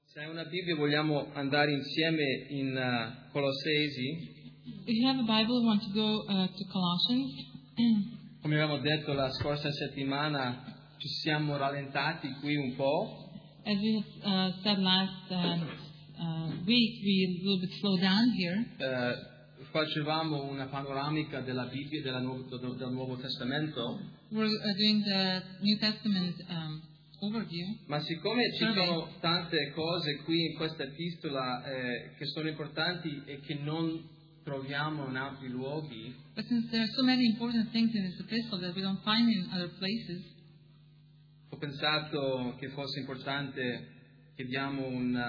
Se hai una Bibbia vogliamo andare insieme in Colossesi. If you have a Bible, we want to go to Colossians. Come abbiamo detto la scorsa settimana, ci siamo rallentati qui un po'. As we said last week, we a little bit slowed down here. Facevamo una panoramica della Bibbia del Nuovo Testamento. We're doing the New Testament overview. Ma siccome ci sono tante cose qui in questa epistola che sono importanti e che non troviamo in altri luoghi, But since there are so many important things in this epistle that we don't find in other places, ho pensato che fosse importante che diamo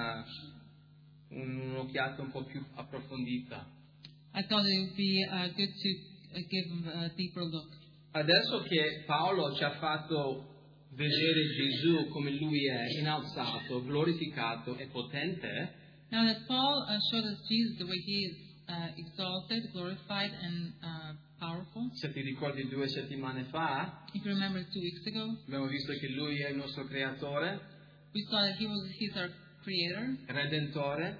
un'occhiata un po' più approfondita. I thought it would be good to give a deeper look. Adesso che Paolo ci ha fatto vedere Gesù come lui è, innalzato, glorificato e potente, Now that Paul showed us Jesus the way he is exalted, glorified, and powerful. se ti ricordi 2 settimane fa, If you remember 2 weeks ago, abbiamo visto che lui è il nostro creatore, we saw that he's our creator, redentore,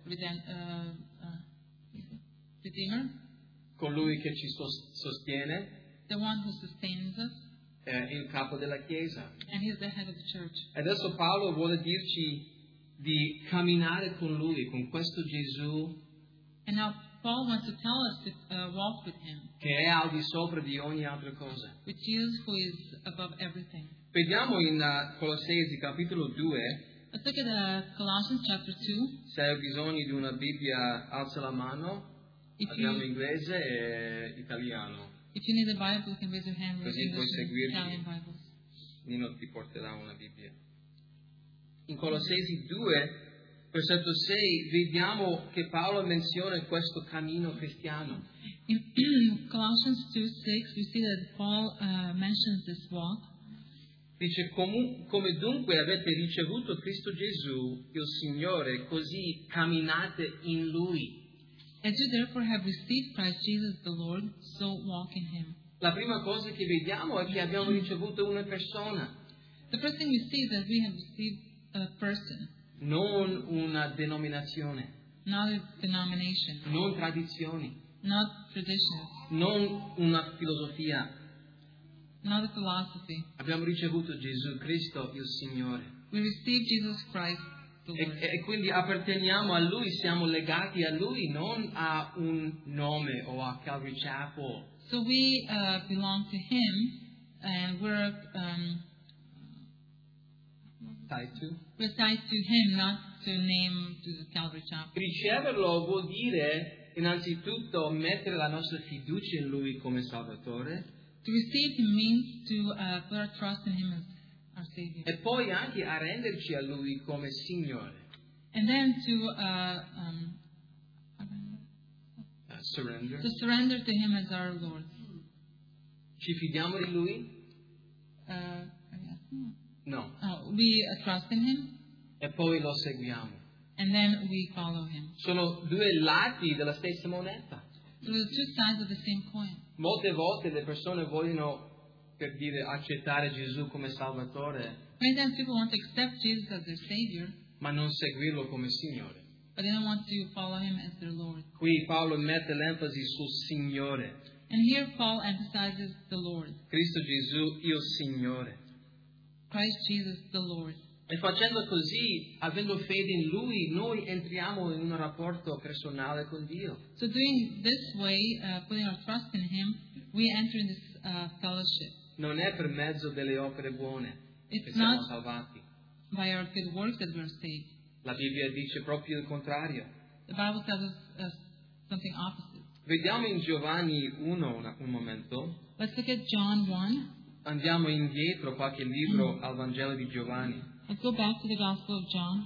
redeemer, colui che ci sostiene, the one who sustains us, il capo della Chiesa. and he's the head of the church. Adesso Paolo vuole dirci di camminare con lui, con questo Gesù And now Paul wants to tell us to walk with him, che è al di sopra di ogni altra cosa. with Jesus who is above everything. Vediamo in Colossesi capitolo 2, Let's look at Colossians chapter 2. se hai bisogno di una Bibbia alza la mano, If abbiamo you, inglese e italiano. if you need a Bible, you can raise your hand. Così puoi English and seguirmi. Italian Bibles. Nino ti porterà una Bibbia. In Colossesi 2, versetto 6, vediamo che Paolo menziona questo cammino cristiano. In Colossians 2:6, we see that Paul mentions this walk. Dice, come dunque avete ricevuto Cristo Gesù, il Signore, così camminate in Lui. As you therefore have received Christ Jesus the Lord, so walk in Him. La prima cosa che vediamo è che abbiamo ricevuto una persona, The first thing we see is that we have received a person, non una denominazione, not a denomination, non tradizioni, not traditions, non una filosofia. not a philosophy. Abbiamo ricevuto Gesù Cristo, il Signore. We received Jesus Christ the Lord. E quindi apparteniamo a Lui, siamo legati a Lui, non a un nome o a Calvary Chapel. So we belong to Him, and we're tied to Him, not to name to the Calvary Chapel. Riceverlo vuol dire innanzitutto mettere la nostra fiducia in Lui come Salvatore To receive Him means to put our trust in Him as our Savior, e poi anche arrenderci a Lui come Signore. and then Surrender. to surrender to Him as our Lord. Ci fidiamo di Lui? No. We trust in Him, E poi lo seguiamo. and then we follow Him. Sono due lati della stessa moneta. So the two sides of the same coin. Molte volte le persone vogliono, per dire, accettare Gesù come Salvatore, Many times people want to accept Jesus as their Savior, ma non seguirlo come Signore. but they don't want to follow Him as their Lord. Qui Paolo mette l'enfasi sul Signore. And here Paul emphasizes the Lord. Cristo Gesù, il Signore. Christ Jesus the Lord. E facendo così, avendo fede in Lui, noi entriamo in un rapporto personale con Dio. So doing this way, putting our trust in Him, we enter in this fellowship. Non è per mezzo delle opere buone che It's siamo not salvati. by our good works that we're saved. La Bibbia dice proprio il contrario. The Bible tells us something opposite. Vediamo in Giovanni 1 un momento. Let's look at John 1. Andiamo indietro qualche libro al Vangelo di Giovanni. Let's go back to the Gospel of John.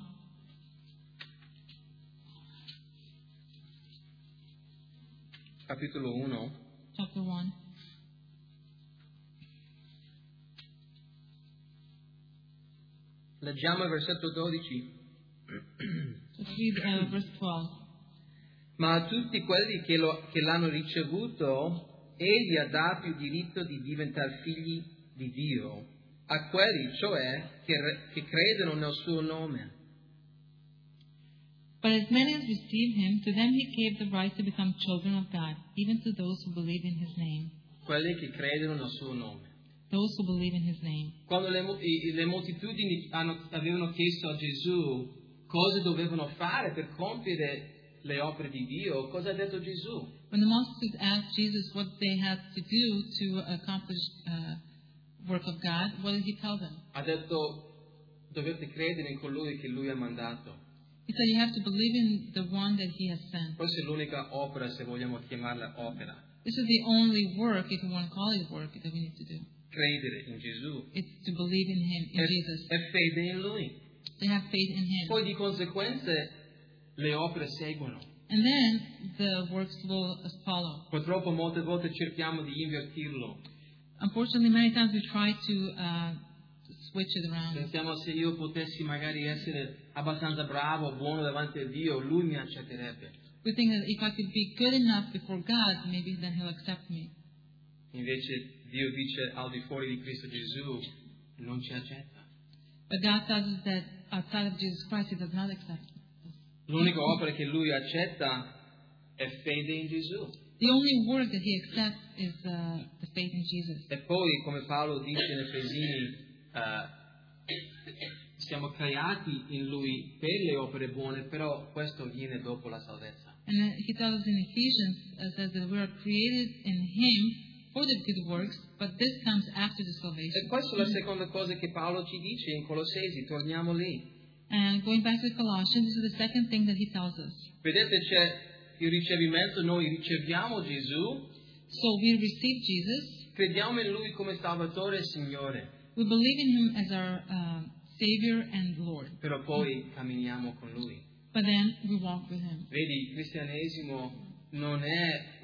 Capitolo 1. Chapter 1. Leggiamo il versetto 12. Let's read verse 12. Ma a tutti quelli che l'hanno ricevuto, Egli ha dato il diritto di diventare figli di Dio, a quelli, cioè, che credono nel suo nome, But as many as received him, to them he gave the right to become children of God, even to those who believe in his name. Quelli che credono nel suo nome. Those who believe in his name. Quando le moltitudini avevano chiesto a Gesù cosa dovevano fare per compiere le opere di Dio, cosa ha detto Gesù? When the multitude asked Jesus what they had to do to accomplish work of God, what did he tell them? Ha detto dovete credere in colui che lui ha mandato. He said you have to believe in the one that he has sent. Questa è l'unica opera, se vogliamo chiamarla opera. This is the only work, if you want to call it work, that we need to do. Credere in Gesù. It's to believe in him, in Jesus. È fede in lui. To have faith in him. Poi di conseguenze le opere seguono. And then the works will follow. Purtroppo molte volte cerchiamo di invertirlo. Unfortunately, many times we try to switch it around. Pensiamo se io potessi magari essere abbastanza bravo, buono davanti a Dio, lui mi accetterebbe. We think that if I could be good enough before God, maybe then he'll accept me. Invece Dio dice al di fuori di Cristo Gesù non ci accetta. But God tells us that outside of Jesus Christ, he does not accept us. L'unica opera che lui accetta è fede in Gesù. The only work that he accepts is the faith in Jesus. E poi, come Paolo dice in Efesini, siamo creati in lui per le opere buone, però questo viene dopo la salvezza. And he tells us in Ephesians, says that we are created in him for the good works, but this comes after the salvation. E questa è la seconda cosa che Paolo ci dice in Colossesi, torniamo lì. And going back to Colossians, this is the second thing that he tells us. Vedete, c'è il ricevimento, noi riceviamo Gesù, So we receive Jesus, crediamo in lui come Salvatore e Signore, we believe in him as our Savior and Lord, però poi camminiamo con lui. but then we walk with him. Vedi, il cristianesimo non è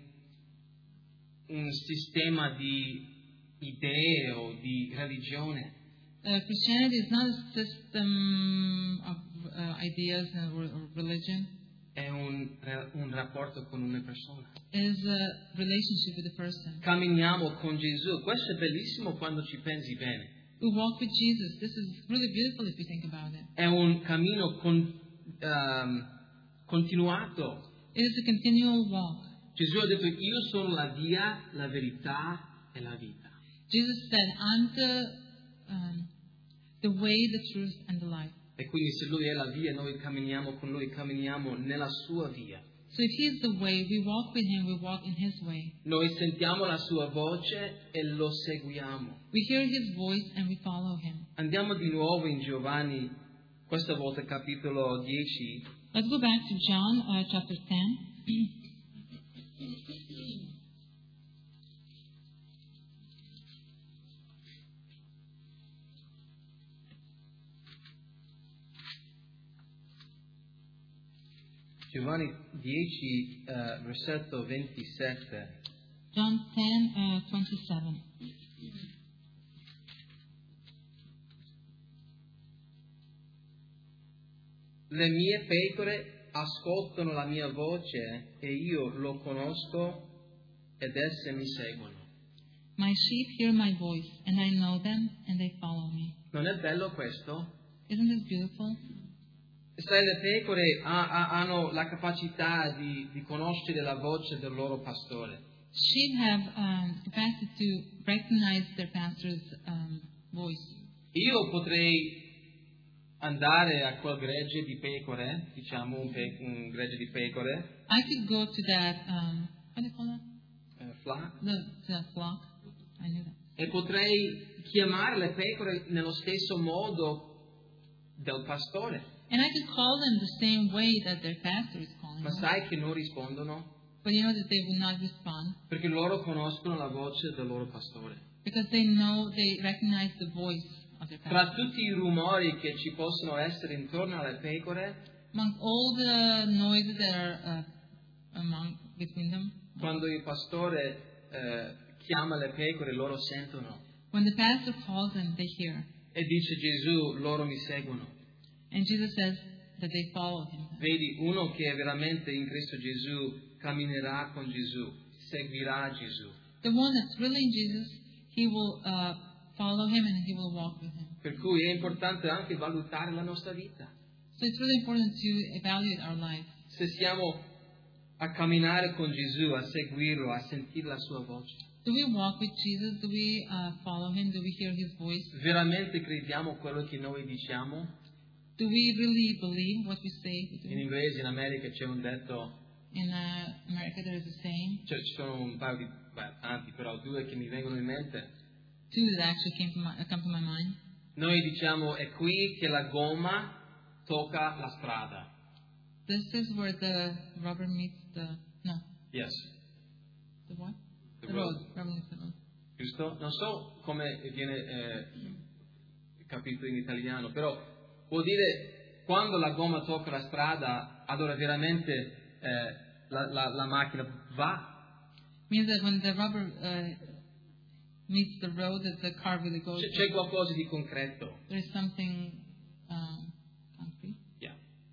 un sistema di idee o di religione. Christianity is not a system of ideas or religion. È un rapporto con una persona. It is a relationship with a person. Camminiamo con Gesù. Questo è bellissimo quando ci pensi bene. We walk with Jesus. This is really beautiful if you think about it. È un cammino continuato. It is a continual walk. Gesù ha detto: io sono la via, la verità e la vita. Jesus said, I'm the way, the truth, and the life. E quindi se lui è la via, noi camminiamo con lui, camminiamo nella sua via. So if he is the way, we walk with him, we walk in his way. Noi sentiamo la sua voce e lo seguiamo. We hear his voice and we follow him. Andiamo di nuovo in Giovanni, questa volta capitolo 10. Let's go back to John chapter 10. Giovanni 10, versetto 27. John 10, 27. Le mie pecore ascoltano la mia voce e io lo conosco ed esse mi seguono. My sheep hear my voice, and I know them, and they follow me. Non è bello questo? Isn't this beautiful? Sai, le pecore hanno la capacità di conoscere la voce del loro pastore. Sheep have capacity to recognize their pastor's voice. Io potrei andare a quel gregge di pecore, diciamo un gregge di pecore, I could go to that, how do you call that? flock, To that flock. I knew that. e potrei chiamare le pecore nello stesso modo del pastore. And I could call them the same way that their pastor is calling Ma them. sai che non rispondono? But you know that they will not respond Perché loro conoscono la voce del loro pastore. because they recognize the voice of their Tra pastor. tutti i rumori che ci possono essere intorno alle pecore, Among all the noises that are between them, quando il pastore chiama le pecore, loro sentono. when the pastor calls them, they hear. E dice Gesù, loro mi seguono. And Jesus says that they follow him. Vedi, uno che è veramente in Cristo Gesù camminerà con Gesù, seguirà Gesù. The one that's really in Jesus, he will follow him and he will walk with him. Per cui è importante anche valutare la nostra vita. So it's really important to evaluate our life. Se siamo a camminare con Gesù, a seguirlo, a sentire la sua voce. Do we walk with Jesus? Do we follow Him? Do we hear His voice? Veramente crediamo quello che noi diciamo? Do we really believe what we say we do? In inglese, in America c'è un detto, In America there is a saying, cioè ci sono un paio di, tanti, però due che mi vengono in mente. two that actually come to my mind. Noi diciamo, è qui che la gomma tocca la strada. This is where the rubber meets the Yes. the what? The The road. road. Rubber meets the road. Giusto? Non so come viene capito in italiano, però vuol dire quando la gomma tocca la strada, allora veramente la macchina va. Means that when the rubber meets the road, that the car really goes. C'è qualcosa di concreto. There is something concrete. Yeah.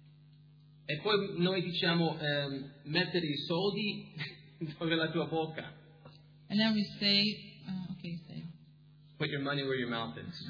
E poi noi diciamo mettere i soldi dove la tua bocca. And then we say, okay, say. Put your money where your mouth is.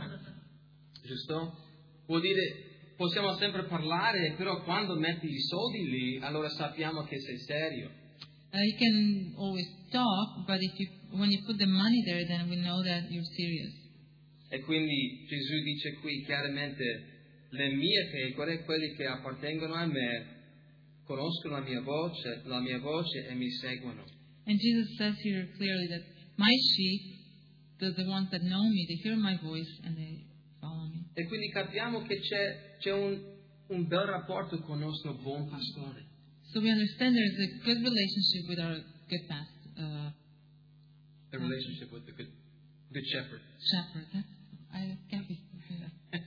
Giusto? Vuol dire possiamo sempre parlare, però quando metti i soldi lì, allora sappiamo che sei serio. You can always talk, but when you put the money there, then we know that you're serious. E quindi Gesù dice qui chiaramente, le mie pecore, quelli che appartengono a me, conoscono la mia voce e mi seguono. And Jesus says here clearly that my sheep, the ones that know me, they hear my voice and they follow me. E quindi capiamo che c'è un bel rapporto con il nostro buon pastore. So we understand there is a good relationship with our good pastor. The relationship with the good shepherd. Shepherd. I can't be that.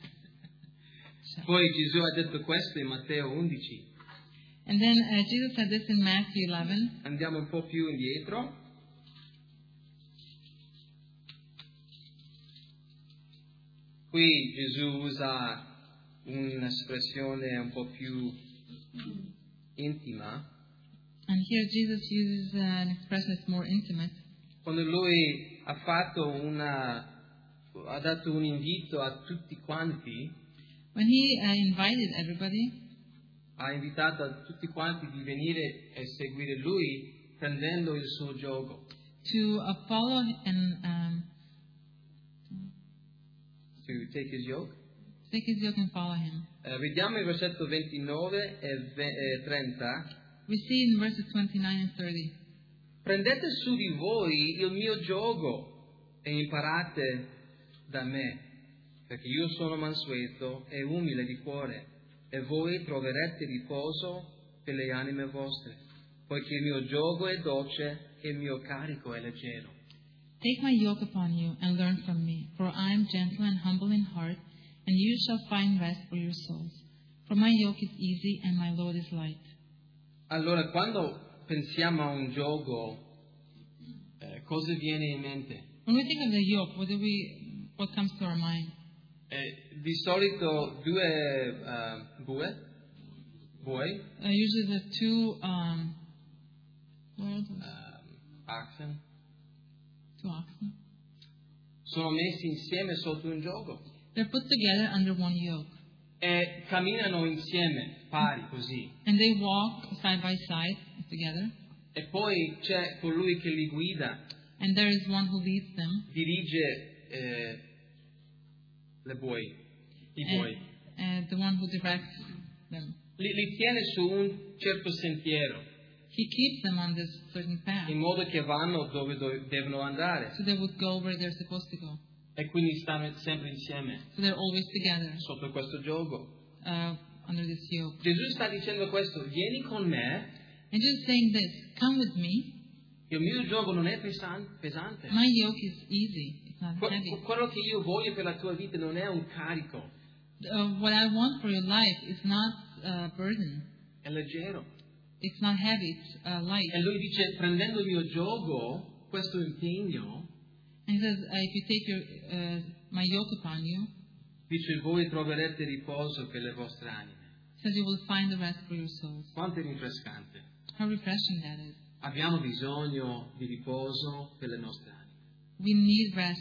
Poi Gesù ha detto questo in Matteo 11. And then Jesus said this in Matthew 11. Andiamo un po' più indietro. Qui Gesù usa un'espressione un po' più intima. And here Jesus uses an expression that's more intimate. Quando lui ha dato un invito a tutti quanti, When he invited everybody, ha invitato a tutti quanti di venire e seguire lui prendendo il suo giogo. to follow and To take his yoke. take his yoke and follow him. Vediamo il versetto 29 e 30. We see in verses 29 and 30. Prendete su di voi il mio giogo e imparate da me, perché io sono mansueto e umile di cuore, e voi troverete riposo per le anime vostre, poiché il mio giogo è dolce e il mio carico è leggero. Take my yoke upon you and learn from me, for I am gentle and humble in heart, and you shall find rest for your souls. For my yoke is easy and my load is light. Allora, quando pensiamo a un giogo, cosa viene in mente? When we think of the yoke, what comes to our mind? Di solito due buoi, Usually the two oxen, two oxen. sono messi insieme sotto un giogo They're put together under one yoke, e camminano insieme, pari così. and they walk side by side together. E poi c'è colui che li guida, And there is one who leads them, dirige i buoi. and the one who directs them. Li tiene su un certo sentiero, He keeps them on this certain path, in modo che vanno dove devono andare. so they would go where they're supposed to go. E quindi stanno sempre insieme So they're always together sotto questo giogo. under this yoke. Gesù sta dicendo questo: vieni con me, And just saying this, come with me. il mio giogo non è pesante. My yoke is easy. It's not heavy. Quello che io voglio per la tua vita non è un carico, What I want for your life is not a burden. è leggero. It's not heavy. It's light. E lui dice: prendendo il mio giogo, questo impegno, And he says, if you take my yoke upon you, dice, voi troverete riposo per le vostre anime. he says you will find the rest for your souls. Quanto è rinfrescante. How refreshing that is. Abbiamo bisogno di riposo per le nostre anime. We need rest for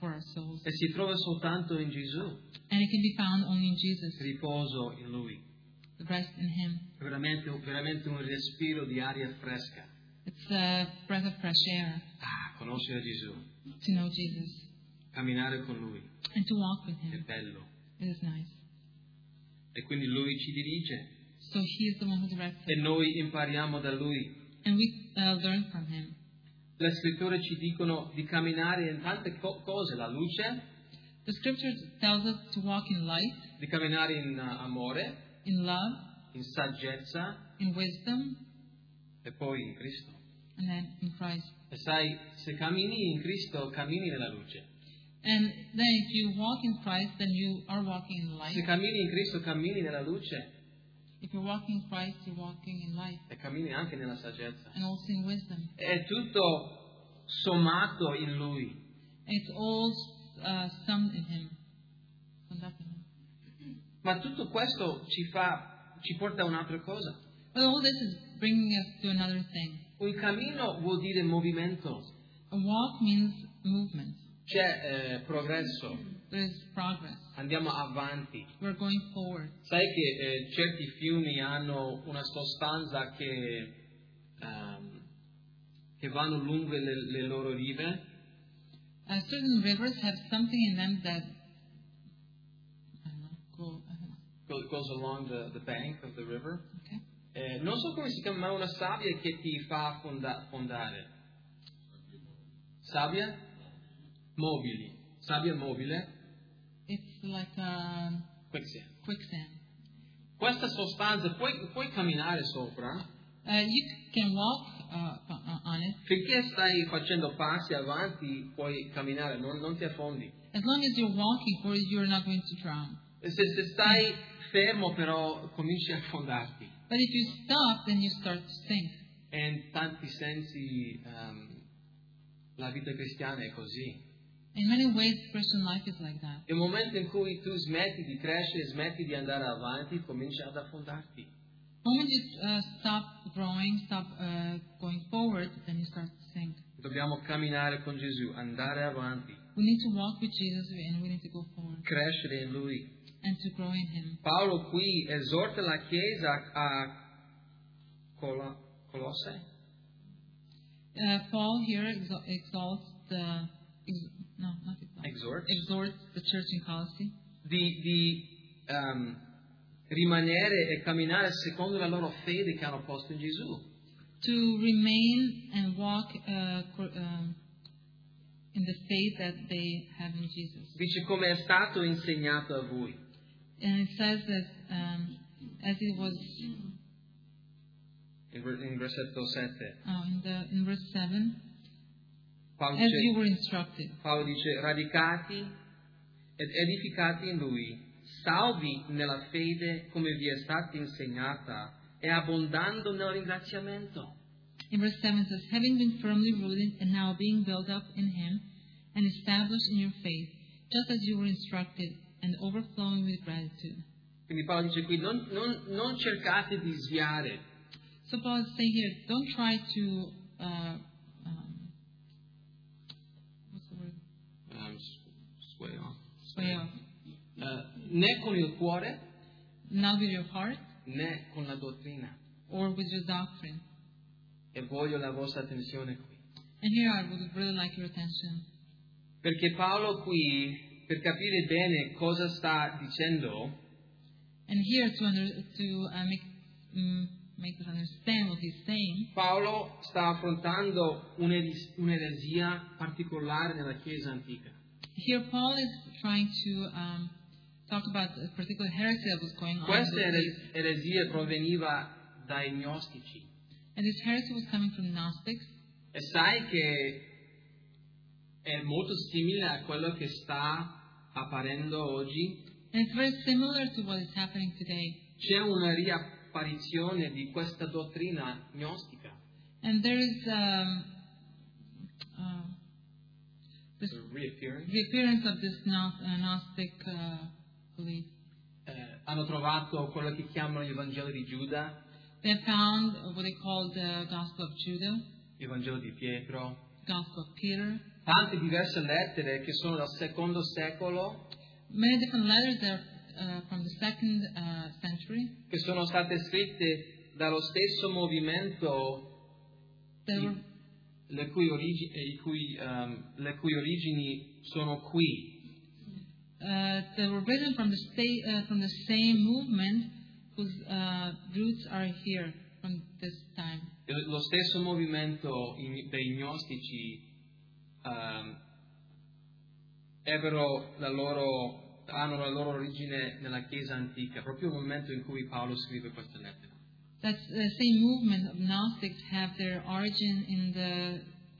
for our souls. E si trova soltanto in Gesù. And it can be found only in Jesus, Riposo in Lui. the rest in Him. Veramente un respiro di aria fresca. It's a breath of fresh air Conoscere Gesù. to know Jesus Camminare con Lui. and to walk with È Him. bello. It is nice. E quindi Lui ci dirige. So He is the one who directs E us. noi impariamo da Lui. And we learn from Him. Le scritture ci dicono di camminare in tante cose. La luce, The Scripture tells us to walk in light, di camminare in amore, in love, in saggezza in wisdom, e poi in Cristo. and then in Christ. E sai, se cammini in Cristo, cammini nella luce. And then if you walk in Christ, then you are walking in light. Se cammini in Cristo, cammini nella luce If you're walking in Christ, you're walking in light e cammini anche nella saggezza. and also in wisdom. È tutto sommato in Lui. And it's all summed in Him. Summed up in Him. Ma tutto questo ci porta a un'altra cosa. But all this is bringing us to another thing. Un cammino vuol dire movimento. A walk means movement. C'è progresso. There is progress. Andiamo avanti. We're going forward. Sai che certi fiumi hanno una sostanza che vanno lungo le loro rive? Certain rivers have something in them that Goes along the bank of the river. Okay. Non so come si chiama, ma una sabbia che ti fa fondare. Sabbia? Mobili. Sabbia mobile. It's like quicksand. Questa sostanza puoi camminare sopra. You can walk on it Finché stai facendo passi avanti, puoi camminare, non ti affondi. as long as you're walking for it. You're not going to drown. Se stai fermo, però, cominci a affondarti. But if you stop, then you start to sink. E in tanti sensi la vita cristiana è così. In many ways, Christian life is like that. Nel momento in cui tu smetti di crescere, smetti di andare avanti, cominci ad affondarti. The moment you stop growing, stop going forward, then you start to sink. Dobbiamo camminare con Gesù, andare avanti, We need to walk with Jesus and we need to go forward crescere in Lui. and to grow in Him. Paolo qui esorta la Chiesa a Colosse. Paul here exalts exhorts the church in Colossae Di rimanere e camminare secondo la loro fede che hanno posto in Gesù. to remain and walk in the faith that they have in Jesus. Dice come è stato insegnato a voi. And it says that as it was In versetto 7. in verse 7, Paolo as you were instructed. dice radicati ed edificati in Lui, salvi nella fede come vi è stata insegnata e abbondando nel ringraziamento. In verse 7 it says, having been firmly rooted and now being built up in Him and established in your faith, just as you were instructed, and overflowing with gratitude. Quindi Paolo dice qui, non cercate di sviare. So Paul is saying here, don't try to, what's the word? Sway off. Sway off. Né con il cuore, Not with your heart né con la dottrina. or with your doctrine. E voglio la vostra attenzione qui. And here I would really like your attention. Perché Paolo qui, per capire bene cosa sta dicendo, And here to make us understand what he's saying, Paolo sta affrontando un'eresia particolare nella Chiesa antica. here Paul is trying to talk about a particular heresy that was going on. Questa eresia proveniva dai gnostici. And this heresy was coming from Gnostics. E sai che è molto simile a quello che sta apparendo oggi. And it's very similar to what is happening today. C'è una riapparizione di questa dottrina gnostica. And there is this reappearance of this Gnostic belief. Hanno trovato quello che chiamano il Vangelo di Giuda, They have found what they call the Gospel of Judah, il Vangelo di Pietro, Gospel of Peter, tante diverse lettere che sono dal secondo secolo, Many different letters that are from the second century. che sono state scritte dallo stesso movimento They were, le cui origini sono qui. they were written from the same movement whose roots are here from this time. Lo stesso movimento dei gnostici hanno la loro origine nella Chiesa antica, proprio nel momento in cui Paolo scrive queste lettere. That same movement of Gnostics have their origin in the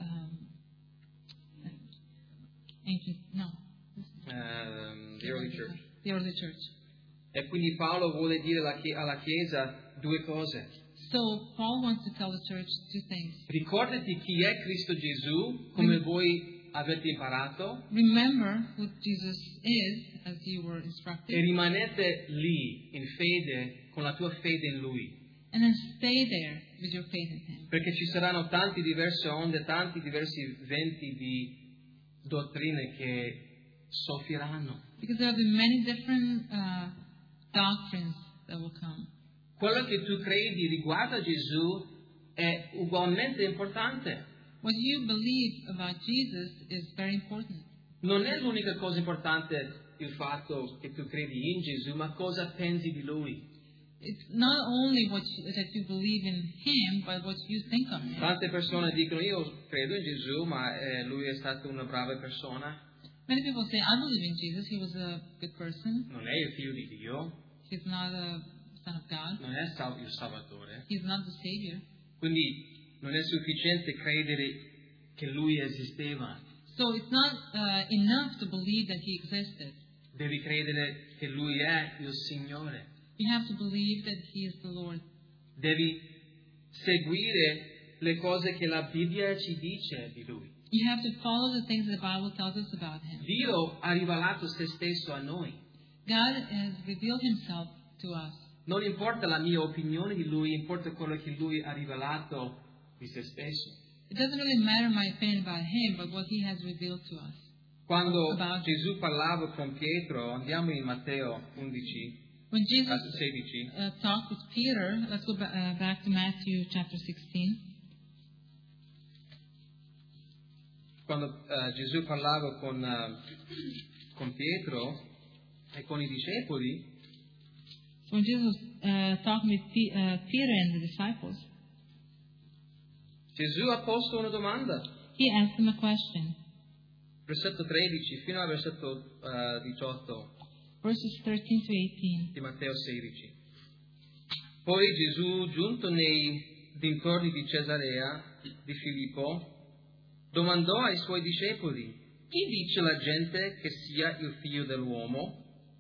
The early church. The early church. E quindi Paolo vuole dire alla Chiesa due cose. So Paul wants to tell the church two things. Ricordati chi è Cristo Gesù, come voi avete imparato, Remember who Jesus is, as you were e instructed, rimanete lì in fede, con la tua fede in Lui. and then stay there with your faith in Him. Perché ci saranno tante diverse onde, tanti diversi venti di dottrine che soffieranno. Because there will be many different doctrines that will come. Quello che tu credi riguardo a Gesù è ugualmente importante. What you believe about Jesus is very important. Non è l'unica cosa importante il fatto che tu credi in Gesù, ma cosa pensi di Lui. It's not only that you believe in Him, but what you think of Him. Tante persone dicono io credo in Gesù, ma Lui è stato una brava persona. Many people say, I believe in Jesus. He was a good person. Non è il figlio di Dio, He's not a son of God. non è il Salvatore. He's not the Savior. Quindi non è sufficiente credere che Lui esisteva. So it's not enough to believe that He existed. Devi credere che Lui è il Signore. You have to believe that He is the Lord. Devi seguire le cose che la Bibbia ci dice di Lui. You have to follow the things the Bible tells us about Him. Dio ha rivelato se stesso a noi. God has revealed Himself to us. Non importa la mia opinione di Lui, importa quello che Lui ha rivelato di se stesso. It doesn't really matter my opinion about Him, but what He has revealed to us. Quando Gesù parlava con Pietro, andiamo in Matteo 11, When Jesus 16. talked with Peter, let's go back to Matthew chapter 16. Quando Gesù parlava con Pietro e con i discepoli, So when Jesus was talking with Peter and the disciples, Gesù ha posto una domanda. He asked them a question. Versetto 13 fino al versetto 18 Verses 13 to 18. di Matteo 16. Poi Gesù, giunto nei dintorni di Cesarea di Filippo, domandò ai suoi discepoli: chi dice la gente che sia il figlio dell'uomo?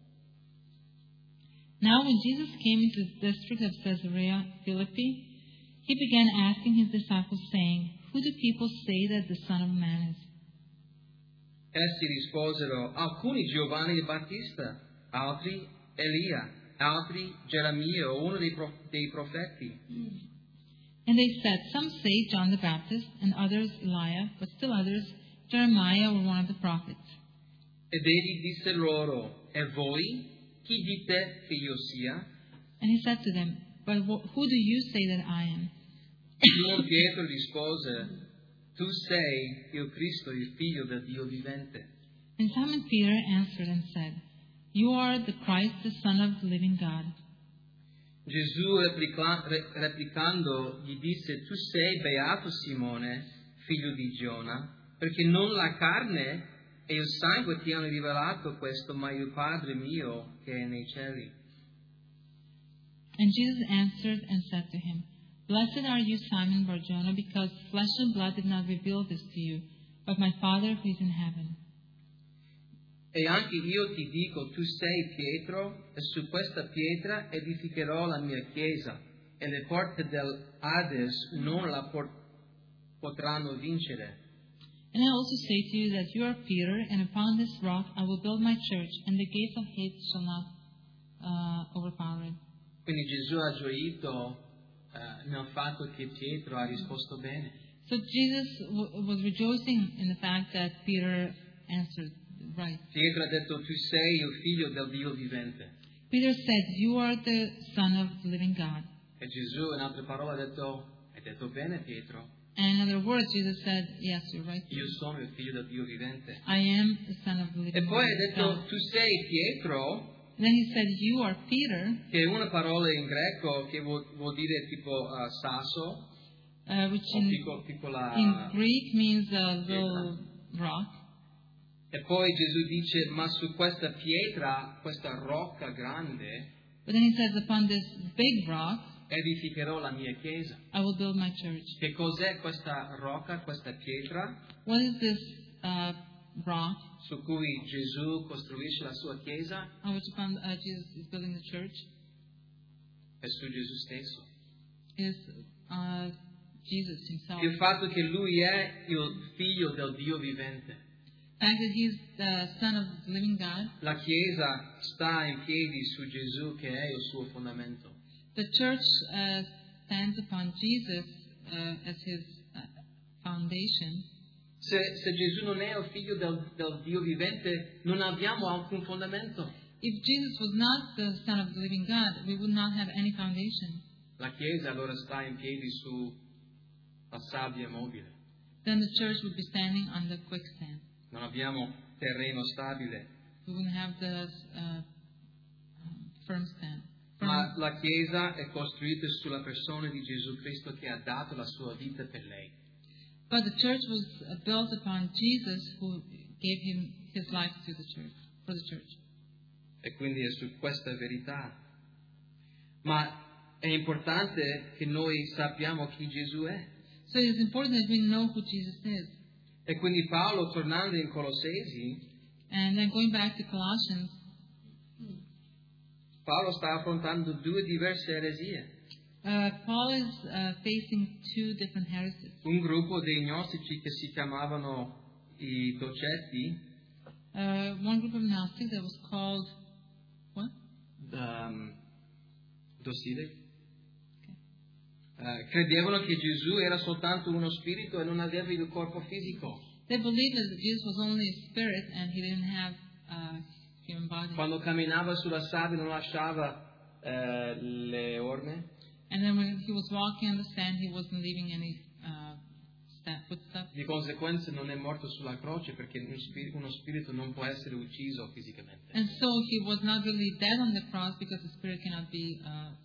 Now when Jesus came into the district of Caesarea Philippi, He began asking His disciples, saying, Who do people say that the Son of Man is? Essi risposero: alcuni Giovanni il Battista, altri Elia, altri Geremia o uno dei profeti. And they said, Some say John the Baptist, and others Elijah, but still others Jeremiah or one of the prophets. Ed egli disse loro: e voi chi dite che io sia? And He said to them, But who do you say that I am? Simon Pietro rispose: tu sei il Cristo, il figlio del Dio vivente. And Simon Peter answered and said, You are the Christ, the Son of the living God. Gesù replicando gli disse: tu sei beato Simone, figlio di Giona, perché non la carne e il sangue ti hanno rivelato questo, ma il Padre mio che è nei cieli. And Jesus answered and said to him, Blessed are you, Simon Bar-Jonah, because flesh and blood did not reveal this to you, but my Father who is in heaven. E anche io ti dico, tu sei Pietro, e su questa pietra edificherò la mia chiesa, e le porte dell'Ades non la potranno vincere. And I also say to you that you are Peter, and upon this rock I will build my church, and the gates of hate shall not overpower it. Quindi Gesù ha gioito nel fatto che Pietro ha risposto bene. So Jesus was rejoicing in the fact that Peter answered right. Pietro ha detto: tu sei il figlio del Dio vivente. Peter said, "You are the Son of the living God." E Gesù, in altre parole, ha detto: hai detto bene, Pietro. And in other words, Jesus said, "Yes, you're right. Io sono il figlio del Dio vivente. I am the Son of the living E poi ha God." detto: tu sei Pietro, Then he said, "You are Peter," che è una parola in greco che vuol dire tipo sasso, which o in piccola. Greek means a little rock. E poi Gesù dice: ma su questa pietra, questa rocca grande, But then he says, "Upon this big rock, edificherò la mia chiesa. I will build my church." Che cos'è questa rocca, questa pietra What is this rock su cui Gesù costruisce la sua chiesa? on which upon Jesus is building the church? È su Gesù stesso. Is Jesus himself. Il fatto che lui è il figlio del Dio vivente. The fact that he's the Son of the living God. La chiesa sta in piedi su Gesù, che è il suo fondamento. The church stands upon Jesus as his foundation. Se Gesù non è il figlio del Dio vivente, non abbiamo alcun fondamento. If Jesus was not the Son of the living God, we would not have any foundation. La chiesa allora sta in piedi sulla sabbia mobile. Then the church would be standing on the quicksand. Non abbiamo terreno stabile. We wouldn't have the firm stand. Ma la chiesa è costruita sulla persona di Gesù Cristo, che ha dato la sua vita per lei. But the church was built upon Jesus, who gave him his life to the church, for the church. E quindi è su questa verità. Ma è importante che noi sappiamo chi Gesù è. So it is important that we know who Jesus is. E quindi Paolo, tornando in Colossesi, And then going back to Colossians, Paolo sta affrontando due diverse eresie. Paul is facing two different heresies. Un gruppo dei gnostici che si chiamavano i Doceti, One group of Gnostics that was called what? Doceti, credevano che Gesù era soltanto uno spirito e non aveva il corpo fisico. They believed that Jesus was only a spirit and he didn't have a human body. Quando camminava sulla sabbia non lasciava le orme. And then when he was walking on the sand, he wasn't leaving any footsteps. Di conseguenza non è morto sulla croce, perché uno spirito non può essere ucciso fisicamente. And so he was not really dead on the cross because the spirit cannot be,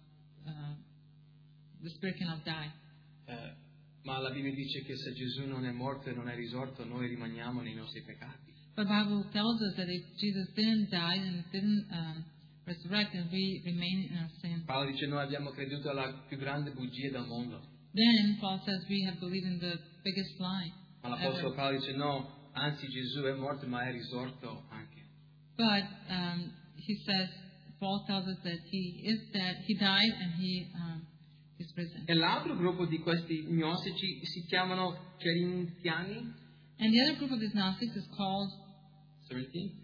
the spirit cannot die. Ma la Bibbia dice che se Gesù non è morto e non è risorto, noi rimaniamo nei nostri peccati. But the Bible tells us that if Jesus didn't die and didn't resurrect, and we remain in our sin. Paolo dice: noi abbiamo creduto alla più grande bugia del mondo. Then Paul says we have believed in the biggest lie. Ma l'Apostolo Paolo dice: no, anzi Gesù è morto ma è risorto anche. But he says, Paul tells us that he is dead, he died, and he is risen. E l'altro gruppo di questi gnostici si chiamano Cerintiani. And the other group of these Gnostics is called Cerintini?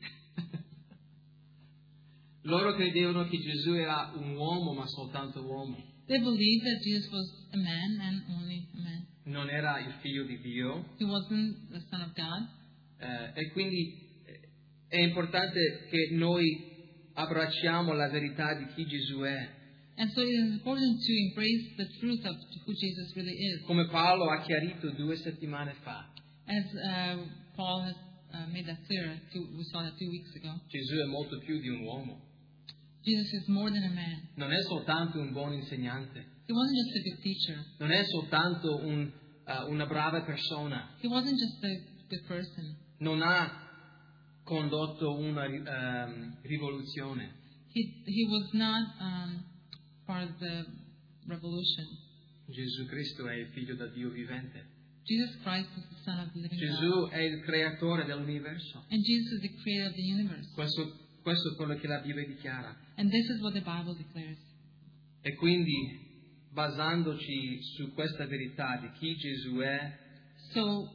Loro credevano che Gesù era un uomo, ma soltanto uomo. They believed that Jesus was a man and only a man. Non era il figlio di Dio. He wasn't the Son of God. E quindi è importante che noi abbracciamo la verità di chi Gesù è. And so it is important to embrace the truth of who Jesus really is. Come Paolo ha chiarito 2 settimane fa. As Paul has made that clear, we saw that 2 weeks ago. Gesù è molto più di un uomo. Jesus is more than a man. Non è soltanto un buon insegnante. He wasn't just a good teacher. Non è soltanto una brava persona. He wasn't just a good person. Non ha condotto una rivoluzione. He was not part of the revolution. Gesù Cristo è il figlio da Dio vivente. Jesus Christ is the Son of the living Gesù God. è il creatore dell'universo. And Jesus is the creator of the universe. Questo è quello che la Bibbia dichiara. And this is what the Bible declares. E quindi, basandoci su questa verità di chi Gesù è, So,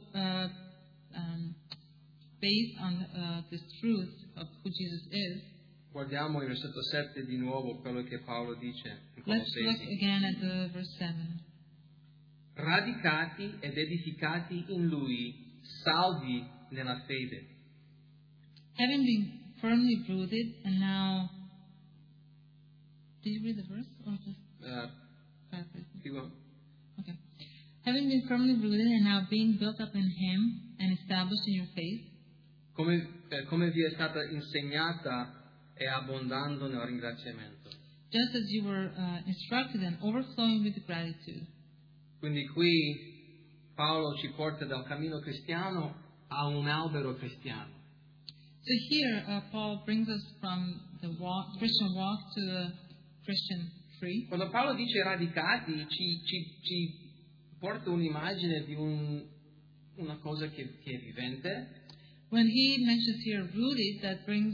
based on this truth of who Jesus is, guardiamo il versetto 7 di nuovo, quello che Pauro dice in let's look Colossesi. again at the verse 7. radicati ed edificati in Lui, salvi nella fede. Having been firmly rooted and now... Did you read the verse or just paraphrasing? Più on. Okay. Having been firmly rooted and now being built up in Him and established in your faith, come vi è stata insegnata e abbondando nel ringraziamento. just as you were instructed and overflowing with gratitude. Quindi qui Paolo ci porta dal cammino cristiano a un albero cristiano. So here, Paul brings us from the Christian walk to the Christian tree. Quando Paolo dice radicati, ci porta un'immagine di una cosa che è vivente. When he mentions here rooted, that brings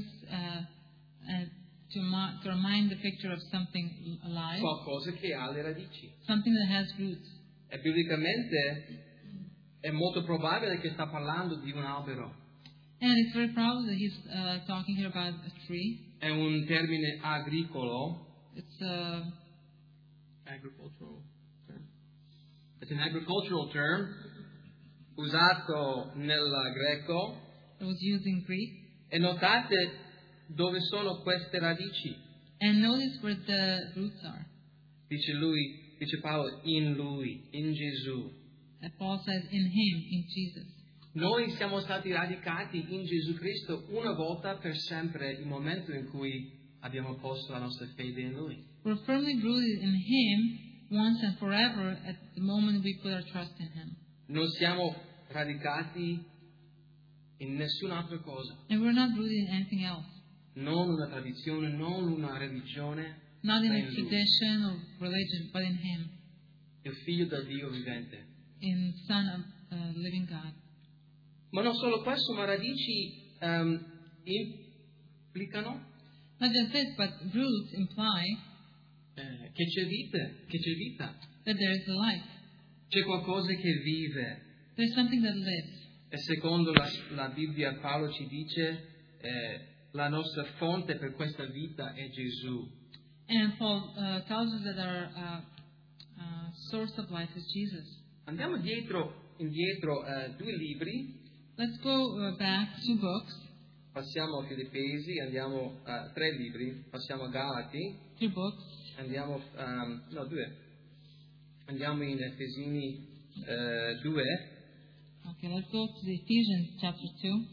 to our mind the picture of something alive, Qualcosa che ha le radici. something that has roots. E biblicamente è molto probabile che sta parlando di un albero. And it's very probable that he's talking here about a tree. È un termine agricolo. It's Agricultural term. It's an agricultural term usato nel greco. it was used in Greek. E notate dove sono queste radici. And notice where the roots are. Dice Paolo, in Lui, in Gesù. And Paul says, in Him, in Jesus. Noi siamo stati radicati in Gesù Cristo una volta per sempre, il momento in cui abbiamo posto la nostra fede in Lui. We're firmly rooted in Him once and forever at the moment we put our trust in Him. Non siamo radicati in nessun'altra cosa. And we're not rooted in anything else. Non una tradizione, non una religione. Not in ma a in Lui. tradition or religion, but in Him. Il Figlio del Dio vivente. In Son of living God. Ma non solo questo, ma radici implicano Not just this, but roots imply che c'è vita. that there is a life. C'è qualcosa che vive. There's something that lives. E secondo la Bibbia Paolo ci dice la nostra fonte per questa vita è Gesù. And Paul tells us that our source of life is Jesus. Andiamo indietro 2 libri, Let's go back 2 books, passiamo a Filippesi, andiamo a 3 libri, passiamo a Galati, 2 books. andiamo 2. Andiamo in Efesini 2. Okay, let's go to the Ephesians chapter 2.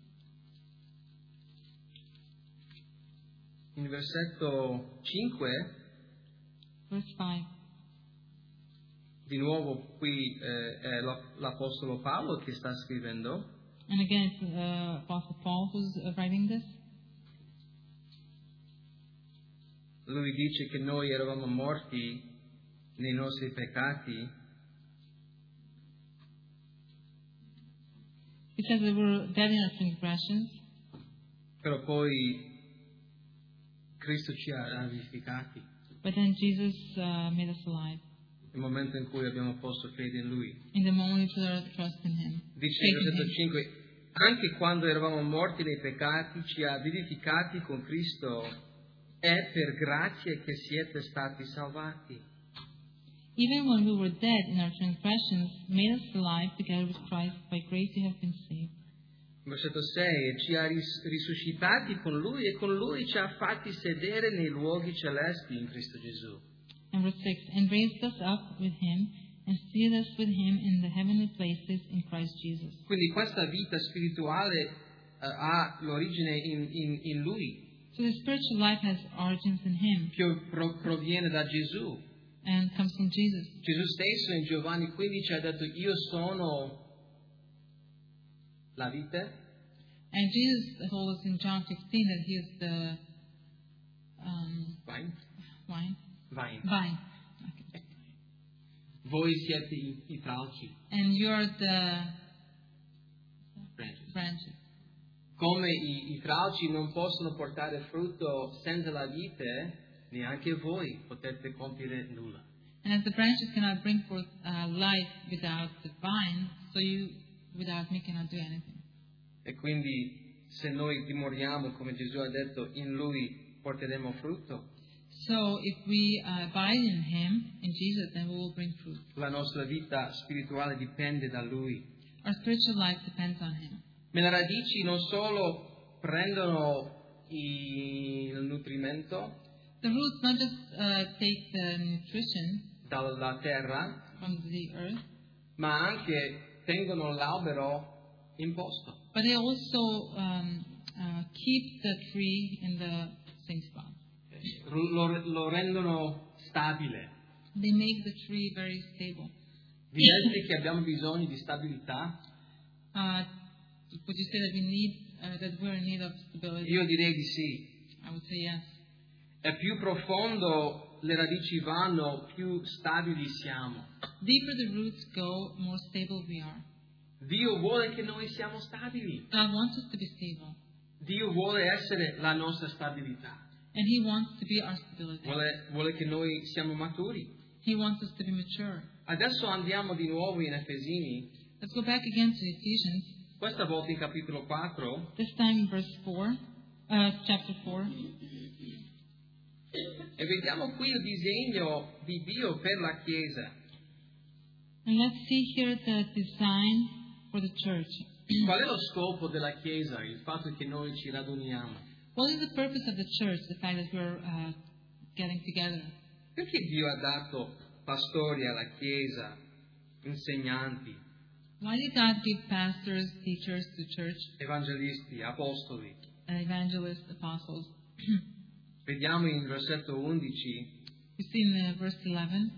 In versetto 5, Verse 5. di nuovo qui è l'Apostolo Paolo che sta scrivendo. And again, it's Apostle Paul who's writing this. Lui dice che noi eravamo morti nei nostri peccati, He says that we're dead in our transgressions, però poi Cristo ci ha vivificati but then Jesus made us alive nel momento in cui abbiamo posto fede in Lui. in the moment we put our trust in Him. Dice in Faith in versetto Him. 5, anche quando eravamo morti nei peccati ci ha vivificati con Cristo, è per grazia che siete stati salvati. Even when we were dead in our transgressions, made us alive together with Christ. By grace you have been saved. Versetto 6, ci ha risuscitati con Lui e con Lui ci ha fatti sedere nei luoghi celesti in Cristo Gesù. And verse 6, and raised us up with Him and seated us with Him in the heavenly places in Christ Jesus. Quindi questa vita spirituale ha l'origine in Lui, So the spiritual life has origins in Him che proviene da Gesù. and comes from Jesus. Gesù stesso in Giovanni 15 ha detto, io sono la vite. And Jesus told us in John 15 that He is the Vine. vine. Okay. Voi siete i tralci, And you're the branches. branches. Come i tralci non possono portare frutto senza la vite, neanche voi potete compiere nulla. And as the branches cannot bring forth life without the vine, so without me cannot do anything. E quindi se noi dimoriamo, come Gesù ha detto, in Lui porteremo frutto. So if we abide in Him, in Jesus, then we will bring fruit. La nostra vita spirituale dipende da Lui. Our spiritual life depends on Him. Le radici non solo prendono il nutrimento The roots not just take the nutrition dalla terra, from the earth, ma anche tengono l'albero in posto. but they also keep the tree in the same spot. Lo rendono stabile. They make the tree very stable. Diresti che abbiamo bisogno di stabilità? Would you say that we need that we're in need of stability? Io direi di sì. I would say yes. E più profondo le radici vanno, più stabili siamo. Deeper the roots go, more stable we are. Dio vuole che noi siamo stabili. God wants us to be stable, Dio vuole essere la nostra stabilità. and He wants to be our stability. Vuole che noi siamo maturi. He wants us to be mature. Adesso andiamo di nuovo in Efesini, Let's go back again to Ephesians. questa volta in capitolo 4, This time in verse 4, chapter 4. e vediamo qui il disegno di Dio per la Chiesa. And let's see here the design for the church. Qual è lo scopo della Chiesa? Il fatto che noi ci raduniamo. What is the purpose of the church? The fact that we're getting together. Perché Dio ha dato pastori alla Chiesa, insegnanti, Why did God give pastors, teachers to church, evangelisti, apostoli? evangelists, apostles? Vediamo in versetto 11. You see in verse 11.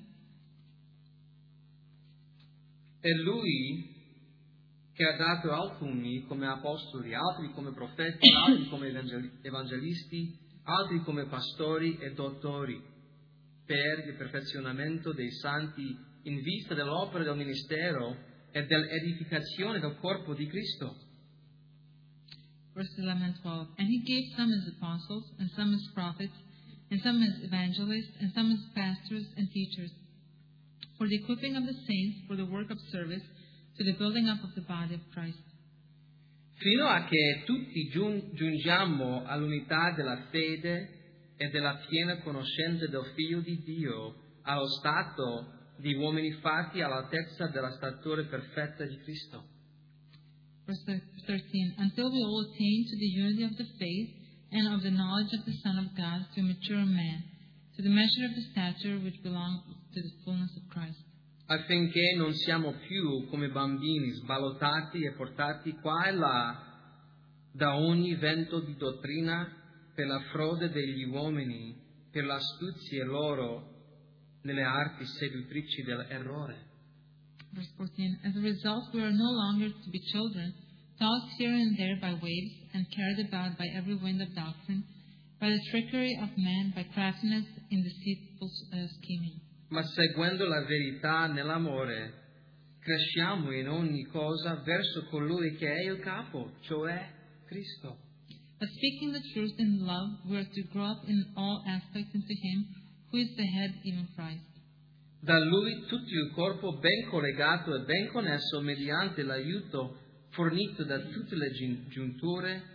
È Lui che ha dato alcuni come apostoli, altri come profeti, altri come evangelisti, altri come pastori e dottori, per il perfezionamento dei santi in vista dell'opera del ministero e dell'edificazione del corpo di Cristo. Verse 11 and 12. And He gave some as apostles, and some as prophets, and some as evangelists, and some as pastors and teachers, for the equipping of the saints for the work of service, to the building up of the body of Christ. Fino a che tutti giungiamo all'unità della fede e della piena conoscenza del Figlio di Dio, allo stato di uomini fatti all'altezza della statura perfetta di Cristo. Verse 13. Until we all attain to the unity of the faith and of the knowledge of the Son of God, to a mature man, to the measure of the stature which belongs to the fullness of Christ. Affinché non siamo più come bambini sballottati e portati qua e là da ogni vento di dottrina per la frode degli uomini, per l'astuzia loro nelle arti seduttrici dell'errore. Verse 14. As a result, we are no longer to be children, tossed here and there by waves and carried about by every wind of doctrine, by the trickery of men, by craftiness in deceitful scheming. Ma seguendo la verità nell'amore, cresciamo in ogni cosa verso colui che è il capo, cioè Cristo. But speaking the truth in love, we are to grow up in all aspects into Him, who is the head, even Christ. Da Lui tutto il corpo ben collegato e ben connesso mediante l'aiuto fornito da tutte le giunture,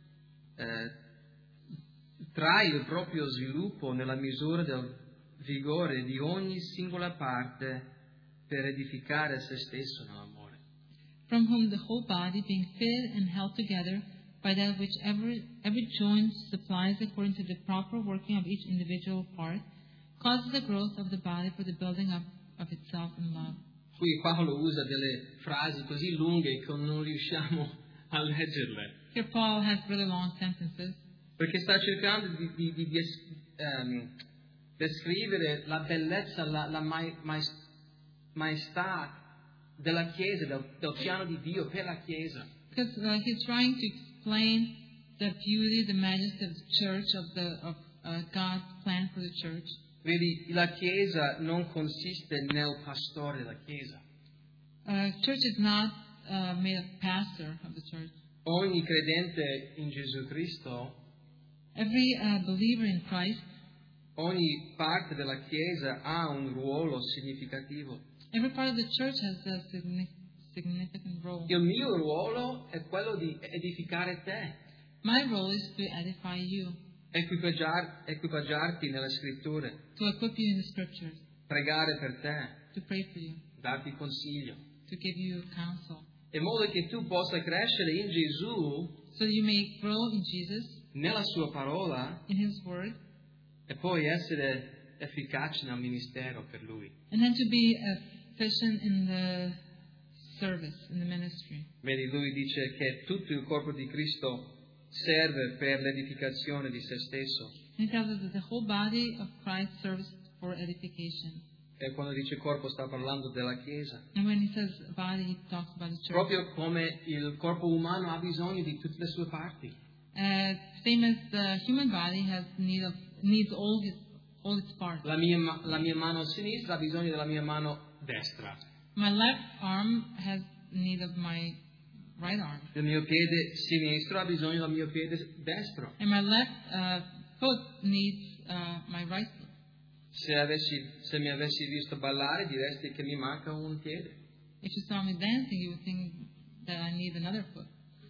trae il proprio sviluppo nella misura del vigore di ogni singola parte per edificare se stesso nell'amore. From whom the whole body, being fitted and held together by that which every joint supplies according to the proper working of each individual part, causes the growth of the body for the building up of itself in love. Qui Paolo usa delle frasi così lunghe che non riusciamo a leggerle, Here Paul has really long sentences perché sta cercando di descrivere la bellezza, la maestà della Chiesa, del piano di Dio per la Chiesa. because he's trying to explain the beauty, the majesty of the church, of God's plan for the church. Vedi, la Chiesa non consiste nel pastore della Chiesa. Church is not made of pastor of the church. Ogni credente in Gesù Cristo, Every believer in Christ, ogni parte della Chiesa ha un ruolo significativo. every part of the church has a significant role. Il mio ruolo è quello di edificare te. My role is to edify you. equipaggiarti nelle scritture, to equip you in the scriptures, pregare per te, to pray for you, darti consiglio, to give you counsel, in modo che tu possa crescere in Gesù, so that you may grow in Jesus, nella sua parola, in His Word, e poi essere efficace nel ministero per Lui. and then to be efficient in the service, in the ministry. Vedi, lui dice che tutto il corpo di Cristo serve per l'edificazione di se stesso. And He tells us that the whole body of Christ serves for edification. E quando dice corpo sta parlando della Chiesa. And when He says body, He talks about the church. Proprio come il corpo umano ha bisogno di tutte le sue parti. Same as the human body needs all its parts. La mia mano sinistra ha bisogno della mia mano destra. My left arm has need of my right arm. Il mio piede sinistro ha bisogno del mio piede destro. And my left foot needs my right foot. Se mi avessi visto ballare diresti che mi manca un piede. If you saw me dancing, you would think that I need another foot.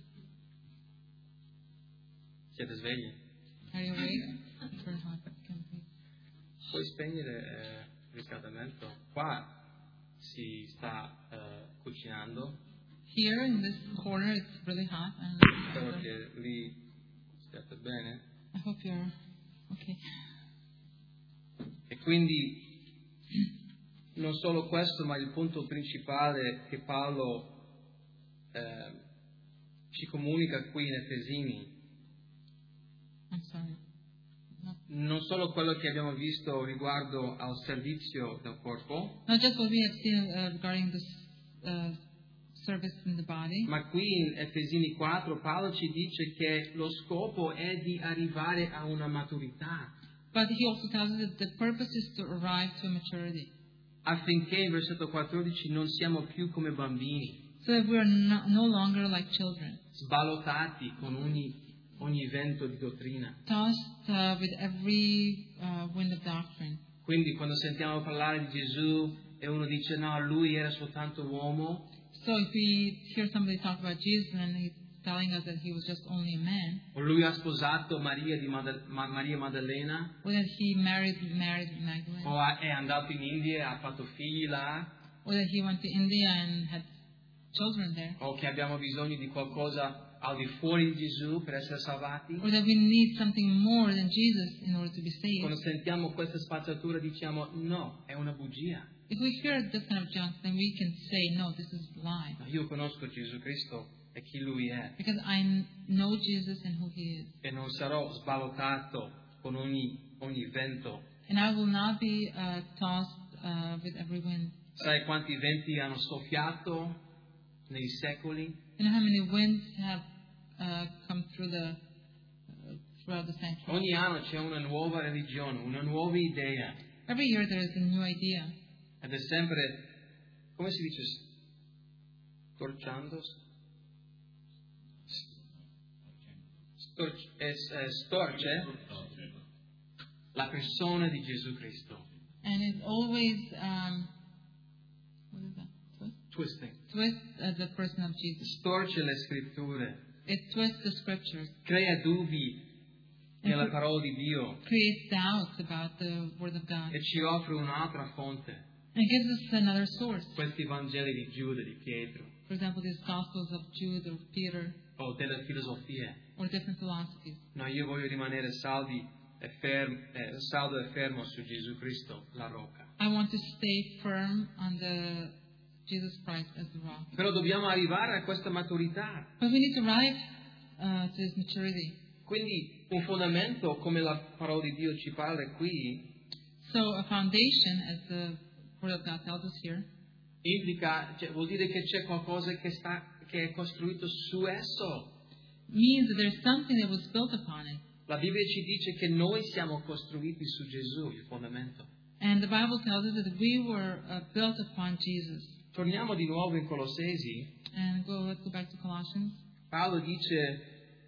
Siete svegli? Are you awake? It's very hot. Can't breathe. Puoi spegnere il riscaldamento? Qua si sta cucinando. Here in this corner, it's really hot. Spero che lì stiate bene. I hope you're okay. E quindi non solo questo, ma il punto principale che Paolo ci comunica qui in Efesini. I'm sorry. Non solo quello che abbiamo visto riguardo al servizio del corpo, Not just what we have seen regarding this service in the body, ma qui in Efesini 4 Paolo ci dice che lo scopo è di arrivare a una maturità, but he also tells us that the purpose is to arrive to maturity, affinché in versetto 14 non siamo più come bambini, so that we are no longer like children, sballottati con ogni vento di dottrina. tossed with every wind of doctrine. Quindi quando sentiamo parlare di Gesù e uno dice no, lui era soltanto uomo, So if we hear somebody talk about Jesus and he's telling us that he was just only a man, o lui ha sposato Maria Maddalena, or that he married Magdalene, o è andato in India e ha fatto figli là, or that he went to India and had children there, o che abbiamo bisogno di qualcosa al di fuori di Gesù per essere salvati. or that we need something more than Jesus in order to be Quando saved. sentiamo questa spazzatura diciamo no, è una bugia. If we hear this kind of junk, then we can say, no, this is a lie. Ma io conosco Gesù Cristo e chi Lui è Because I know Jesus and who He is. e non sarò sballottato con ogni vento. And I will not be tossed with every wind. Sai quanti venti hanno soffiato nei secoli? You know how many winds have come through throughout the century? Ogni anno c'è una nuova religione, una nuova idea. Every year there is a new idea. Ed è sempre, come si dice, storciando? Storce la persona di Gesù Cristo. And it always, what is that? Twisting. Twist the person of Jesus. Storce le scritture. It twists the scriptures. Crea dubbi nella parola di Dio. Creates doubts about the Word of God. E ci offre un'altra fonte. And it gives us another source. Questi Vangeli di Giuda, di Pietro. For example, these Gospels of Jude or Peter O delle filosofie. or different philosophies. No, io voglio rimanere saldo e fermo su Gesù Cristo, la rocca. I want to stay firm on the Jesus Christ as the rock. Però dobbiamo arrivare a questa maturità. But we need to arrive to His maturity. Quindi un fondamento, come la parola di Dio ci parla qui, So a foundation, as the Word of God tells us here, implica, vuol dire che c'è qualcosa che è costruito su esso. means that there's something that was built upon it. La Bibbia ci dice che noi siamo costruiti su Gesù, il fondamento. And the Bible tells us that we were built upon Jesus. Torniamo di nuovo in Colossesi. And let's go back to Colossians. Paolo dice,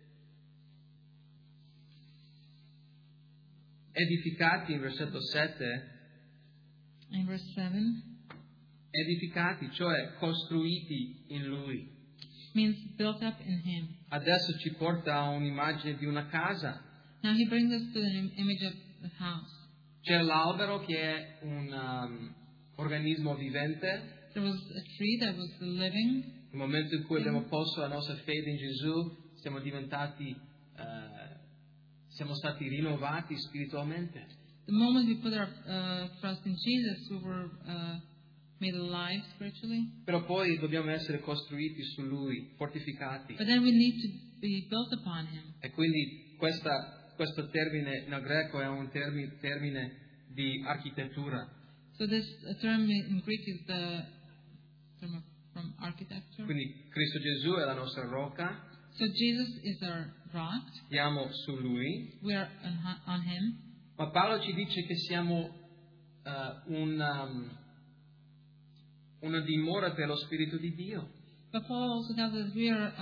edificati, in versetto 7, In verse 7, edificati, cioè costruiti in Lui. means built up in Him. Adesso ci porta a un'immagine di una casa. Now he brings us to the image of the house. C'è l'albero che è un organismo vivente. There was a tree that was living. Nel momento in cui abbiamo posto la nostra fede in Gesù, siamo stati rinnovati spiritualmente. The moment we put our trust in Jesus, we were made alive spiritually. Però poi dobbiamo essere costruiti su Lui, fortificati. But then we need to be built upon Him. E quindi questo termine nel greco è un termine di architettura. So this term in Greek is the term from architecture. Quindi Cristo Gesù è la nostra rocca. So Jesus is our rock. Stiamo su Lui. We are on Him. Ma Paolo ci dice che siamo una dimora per lo Spirito di Dio. But Paul also tells us we are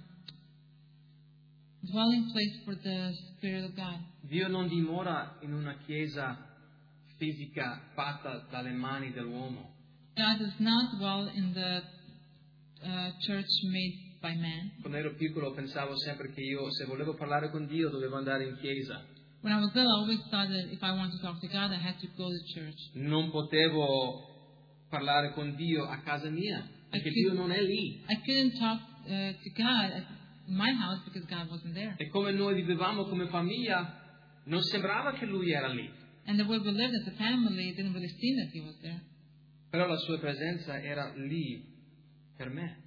dwelling place for the Spirit of God. Dio non dimora in una chiesa fisica fatta dalle mani dell'uomo. God does not dwell in the church made by man. Quando ero piccolo pensavo sempre che io, se volevo parlare con Dio, dovevo andare in chiesa. When I was little, I always thought that if I wanted to talk to God, I had to go to church. Non potevo parlare con Dio a casa mia, perché Dio non è lì. I couldn't talk to God at my house because God wasn't there. E come noi vivevamo come famiglia, non sembrava che Lui era lì. And the way we lived as a family, it didn't really seem that He was there. Però la Sua presenza era lì per me.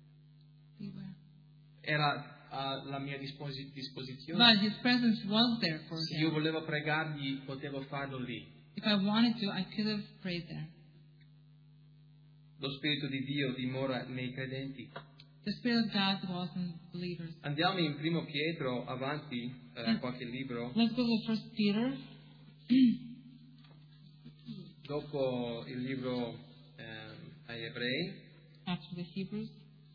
Era alla mia disposizione. But His presence was there for Se him. io volevo pregargli, potevo farlo lì. If I wanted to, I could have prayed there. Lo Spirito di Dio dimora nei credenti. The Spirit of God dwells in believers. Andiamo in Primo Pietro, avanti, qualche libro. Let's go to 1 Peter. Dopo il libro agli Ebrei. After the Hebrews.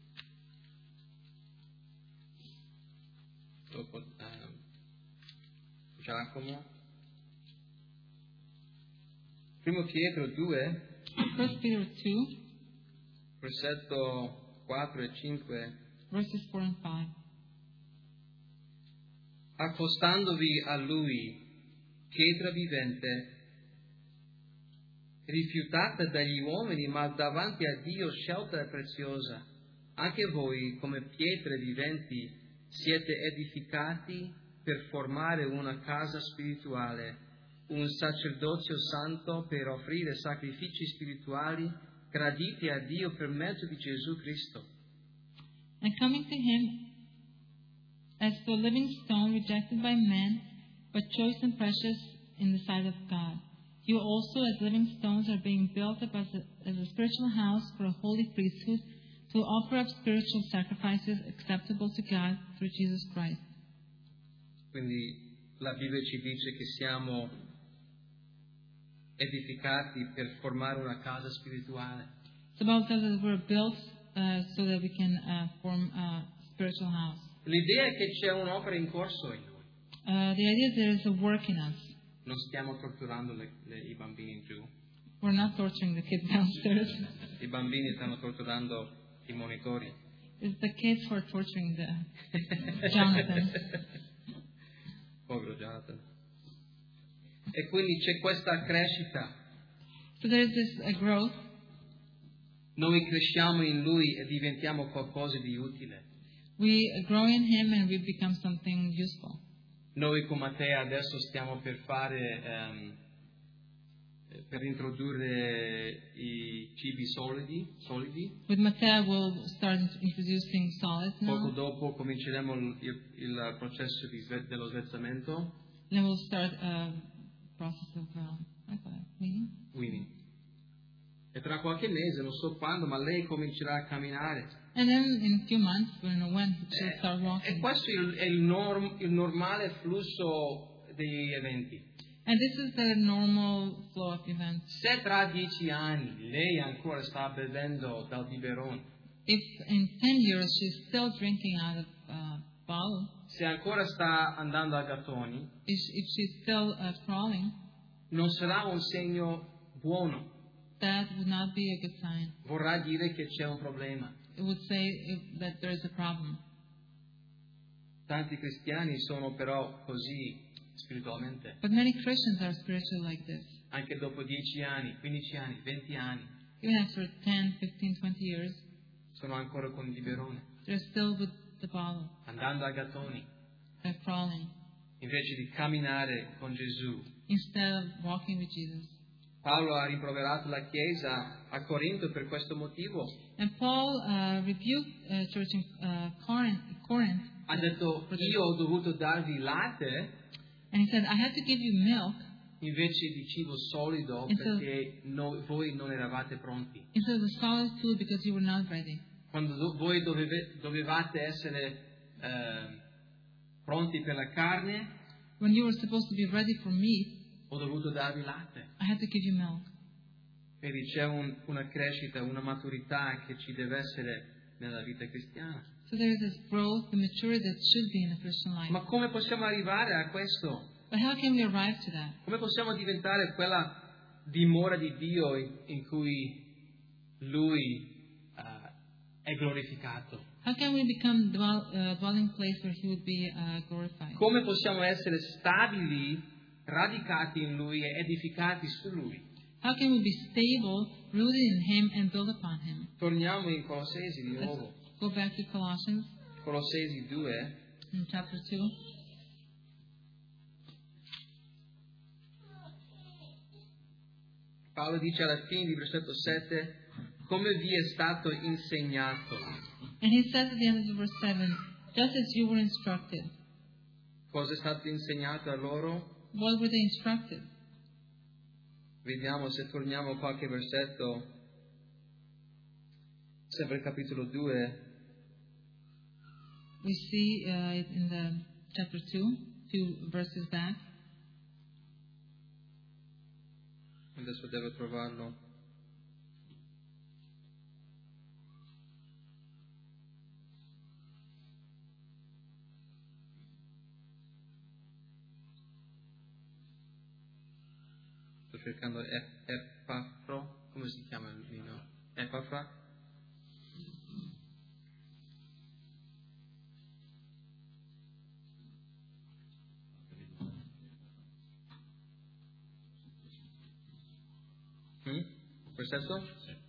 Dopo Giacomo. Primo Pietro 2. 1 Peter 2. Versetto 4 e 5. Verses 4 and 5. Accostandovi a Lui, pietra vivente, rifiutata dagli uomini, ma davanti a Dio scelta e preziosa, anche voi, come pietre viventi, siete edificati per formare una casa spirituale, un sacerdozio santo per offrire sacrifici spirituali graditi a Dio per mezzo di Gesù Cristo. And coming to Him as to a living stone rejected by men, but choice and precious in the sight of God. You also, as living stones, are being built up as a spiritual house for a holy priesthood, to offer up spiritual sacrifices acceptable to God through Jesus Christ. Quindi la Bibbia ci dice che siamo edificati per formare una casa spirituale. The Bible says that we're built so that we can form a spiritual house. L'idea è che c'è un'opera in corso in noi. The idea is there is a work in us. Non stiamo torturando i bambini giù. We're not torturing the kids downstairs. I bambini stanno torturando i monitori. It's the kids who are torturing the Jonathan. Povero Jonathan. E quindi c'è questa crescita. So there's this growth. Noi cresciamo in Lui e diventiamo qualcosa di utile. We grow in Him and we become something useful. Noi con Matteo adesso stiamo per introdurre i cibi solidi. With Matteo we'll start introducing solids now. Poco dopo cominceremo il processo dello svezzamento. Then we'll start a process of weaning. E tra qualche mese, non so quando, ma lei comincerà a camminare. And then in a few months, we don't know when, she'll start walking. E questo è il normale flusso degli eventi. And this is the normal flow of events. Se tra 10 anni lei ancora sta bevendo dal biberon, If in 10 years she's still drinking out of bottle, se ancora sta andando a gattoni, if she's still crawling, non sarà un segno buono. that would not be a good sign. Vorrà dire che c'è un problema. It would say that there is a problem. Tanti cristiani sono però così spiritualmente. But many Christians are spiritual like this. Anche dopo 10 anni, 15 anni, 20 anni, Even after 10, 15, 20 years, sono ancora con il biberone, they're still with the bottle. andando a gattoni, They're crawling invece di camminare con Gesù. instead of walking with Jesus. Paolo ha rimproverato la Chiesa a Corinto per questo motivo. And Paul rebuked church in Corinth. Ha detto, io ho dovuto darvi latte And he said, I had to give you milk invece di cibo solido perché voi non eravate pronti. instead of the solid food because you were not ready. Quando voi dovevate essere pronti per la carne, When you were supposed to be ready for meat, ho dovuto darvi latte. I had to give you milk. Quindi c'è una crescita, una maturità che ci deve essere nella vita cristiana. So there is this growth, the maturity that should be in a Christian life. Ma come possiamo arrivare a questo? But how can we arrive to that? Come possiamo diventare quella dimora di Dio in cui Lui è glorificato? How can we become dwelling place where He would be glorified? Come possiamo essere stabili, radicati in Lui e edificati su Lui? How can we be stable, rooted in Him, and build upon Him? Torniamo in Colossesi di nuovo. Let's go back to Colossians Colossesi 2. in chapter 2. Paolo dice alla fine di versetto 7, come vi è stato insegnato. And he says at the end of verse 7, just as you were instructed. Cosa è stato insegnato a loro? What were they instructed? Vediamo se torniamo a qualche versetto, sempre capitolo 2. We see it in the chapter 2, 2 verses back. Adesso devo trovarlo. Sto cercando Epafro, come si chiama il vino? Epafra? Versetto?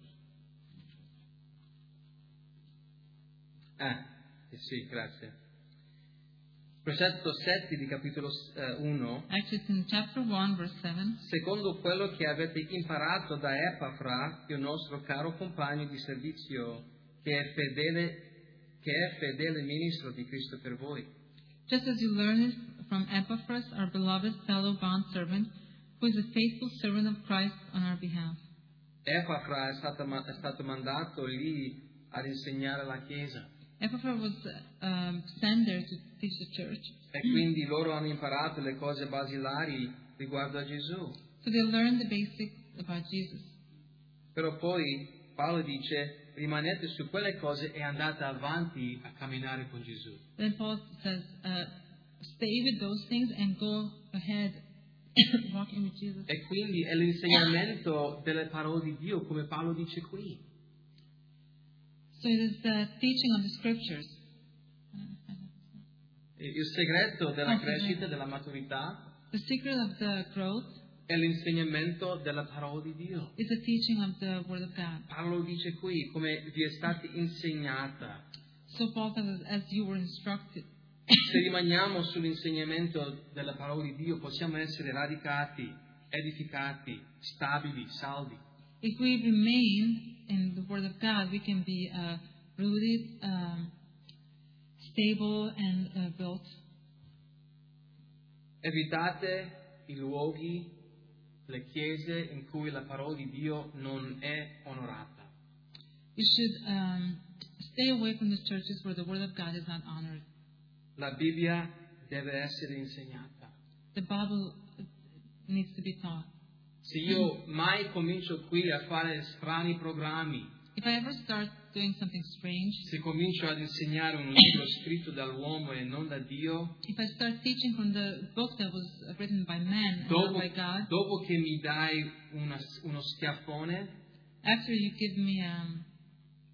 Sì, grazie. Versetto 7 di capitolo 1. Actually, it's in chapter 1, verse 7. Secondo quello che avete imparato da Epafra, il nostro caro compagno di servizio, che è fedele ministro di Cristo per voi. Just as you learned it from Epaphras, our beloved fellow bondservant, who is a faithful servant of Christ on our behalf. Epafra è stato mandato lì ad insegnare la Chiesa. Epaphras was sent there to teach the church. E quindi loro hanno imparato le cose basilari riguardo a Gesù. So they learned the basics about Jesus. Però poi Paolo dice, rimanete su quelle cose e andate avanti a camminare con Gesù. Then Paul says, stay with those things and go ahead walking with Jesus. E quindi è l'insegnamento delle parole di Dio, come Paolo dice qui. So it is the teaching of the scriptures. Il segreto della crescita, della maturità, The secret of the growth è l'insegnamento della parola di Dio. is the teaching of the Word of God. Paolo dice qui, come vi è stata insegnata. So Paul says, as you were instructed. Se rimaniamo sull'insegnamento della parola di Dio, possiamo essere radicati, edificati, stabili, saldi. If we remain in the Word of God, we can be rooted, stable, and built. Evitate i luoghi, le chiese in cui la parola di Dio non è onorata. You should stay away from the churches where the Word of God is not honored. La Bibbia deve essere insegnata. The Bible needs to be taught. Se io mai comincio qui a fare strani programmi, If I ever start doing something strange, se comincio ad insegnare un libro scritto dall'uomo e non da Dio, if I start teaching from the book that was written by man and not by God, dopo che mi dai uno schiaffone, after you give me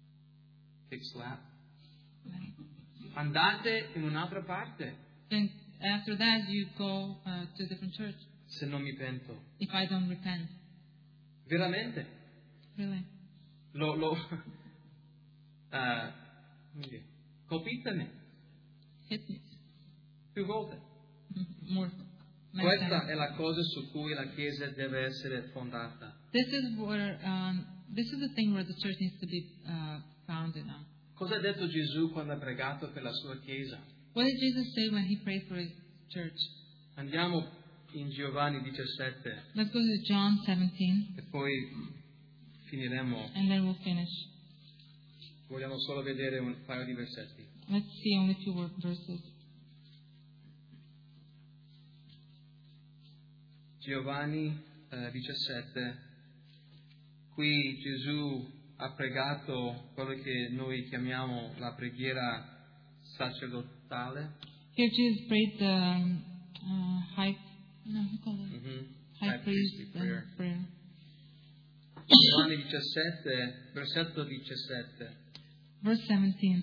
big slap, andate in un'altra parte. then after that you go to a different church se non mi pento. if I don't repent. Veramente. Really? Colpite me Hit me. più volte. More. Many Questa times. è la cosa su cui la Chiesa deve essere fondata. This is the thing where the church needs to be founded on. Cosa ha detto Gesù quando ha pregato per la sua Chiesa? What did Jesus say when he prayed for his church? Andiamo in Giovanni 17 Let's go to John 17 e poi finiremo. and then we'll finish. Vogliamo solo vedere un paio di versetti. Let's see only two verses. Giovanni 17. Qui Gesù ha pregato quello che noi chiamiamo la preghiera sacerdotale. Here Jesus prayed the high priest prayer. Giovanni 17, versetto 17. Verse 17.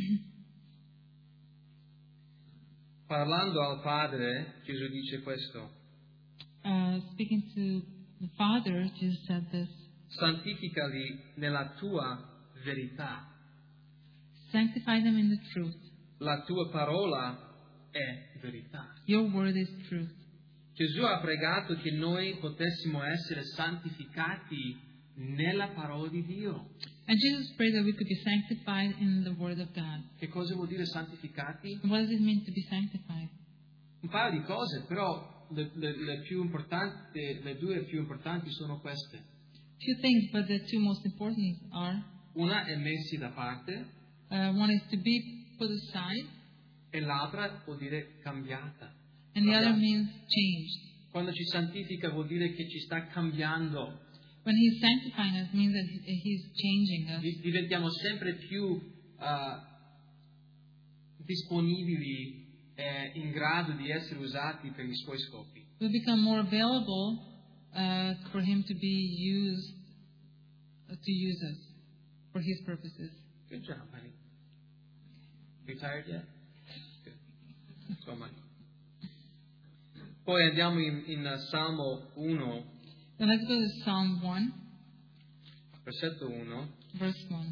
Parlando al Padre, Gesù dice questo: Speaking to the Father, Jesus said this: santificali nella tua verità. Sanctify them in the truth. La tua parola è verità. Your word is truth. Gesù ha pregato che noi potessimo essere santificati nella parola di Dio. And Jesus prayed that we could be sanctified in the word of God. Che cosa vuol dire santificati? What does it mean to be sanctified? Un paio di cose, però le più importanti, le due più importanti sono queste. Few things, but the two most important are: Una è messi da parte one is to be put aside, e l'altra vuol dire cambiata. and the other means changed. Quando ci santifica vuol dire che ci sta cambiando. When He's sanctifying us, means that He's changing us. Diventiamo sempre più disponibili e in grado di essere usati per i suoi scopi. We become more available for Him to be used, to use us for His purposes. Good job, honey. You tired yet? Good. So much. Poi andiamo in Salmo 1, Then let's go to Psalm 1, versetto 1. verse 1.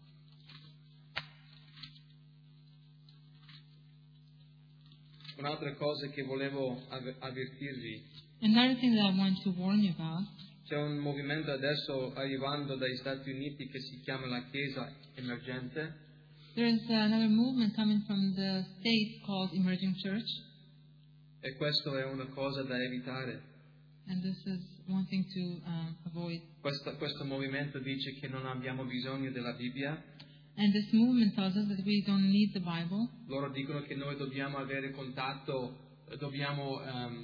Un'altra cosa che volevo avvertirvi. Another thing that I want to warn you about: C'è un movimento adesso arrivando dagli Stati Uniti che si chiama la Chiesa Emergente. there's another movement coming from the States called Emerging Church, E questo è una cosa da evitare. and this is one thing to avoid. Questo movimento dice che non abbiamo bisogno della Bibbia. And this movement tells us that we don't need the Bible. Loro dicono che noi dobbiamo avere contatto, dobbiamo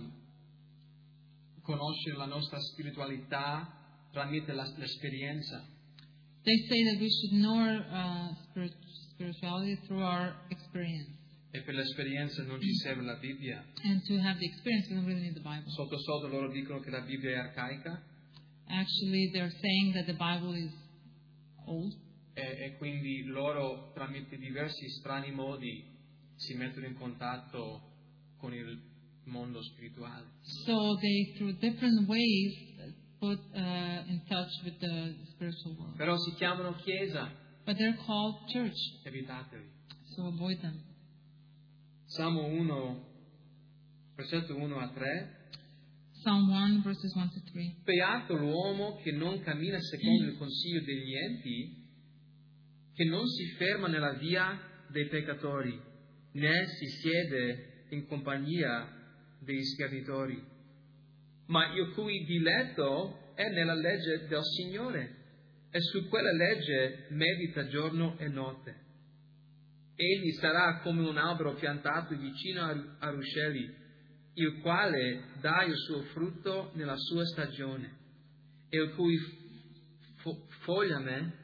conoscere la nostra spiritualità tramite l'esperienza. They say that we should know our spirituality through our experience. E per l'esperienza non ci serve la Bibbia. And to have the experience, we don't really need the Bible. Sotto loro dicono che la Bibbia è arcaica Actually, they're saying that the Bible is old. e quindi loro tramite diversi strani modi si mettono in contatto con il mondo spirituale. So they, through different ways, put in touch with the spiritual world. Però si chiamano Chiesa, But they're called church, evitateli. so avoid them. Salmo 1, versetto 1 a 3. Psalm 1, verses 1 to 3. Beato l'uomo che non cammina secondo il consiglio degli enti, che non si ferma nella via dei peccatori, né si siede in compagnia dei schernitori, ma il cui diletto è nella legge del Signore, e su quella legge medita giorno e notte. Egli sarà come un albero piantato vicino a ruscelli, il quale dà il suo frutto nella sua stagione, e il cui fogliame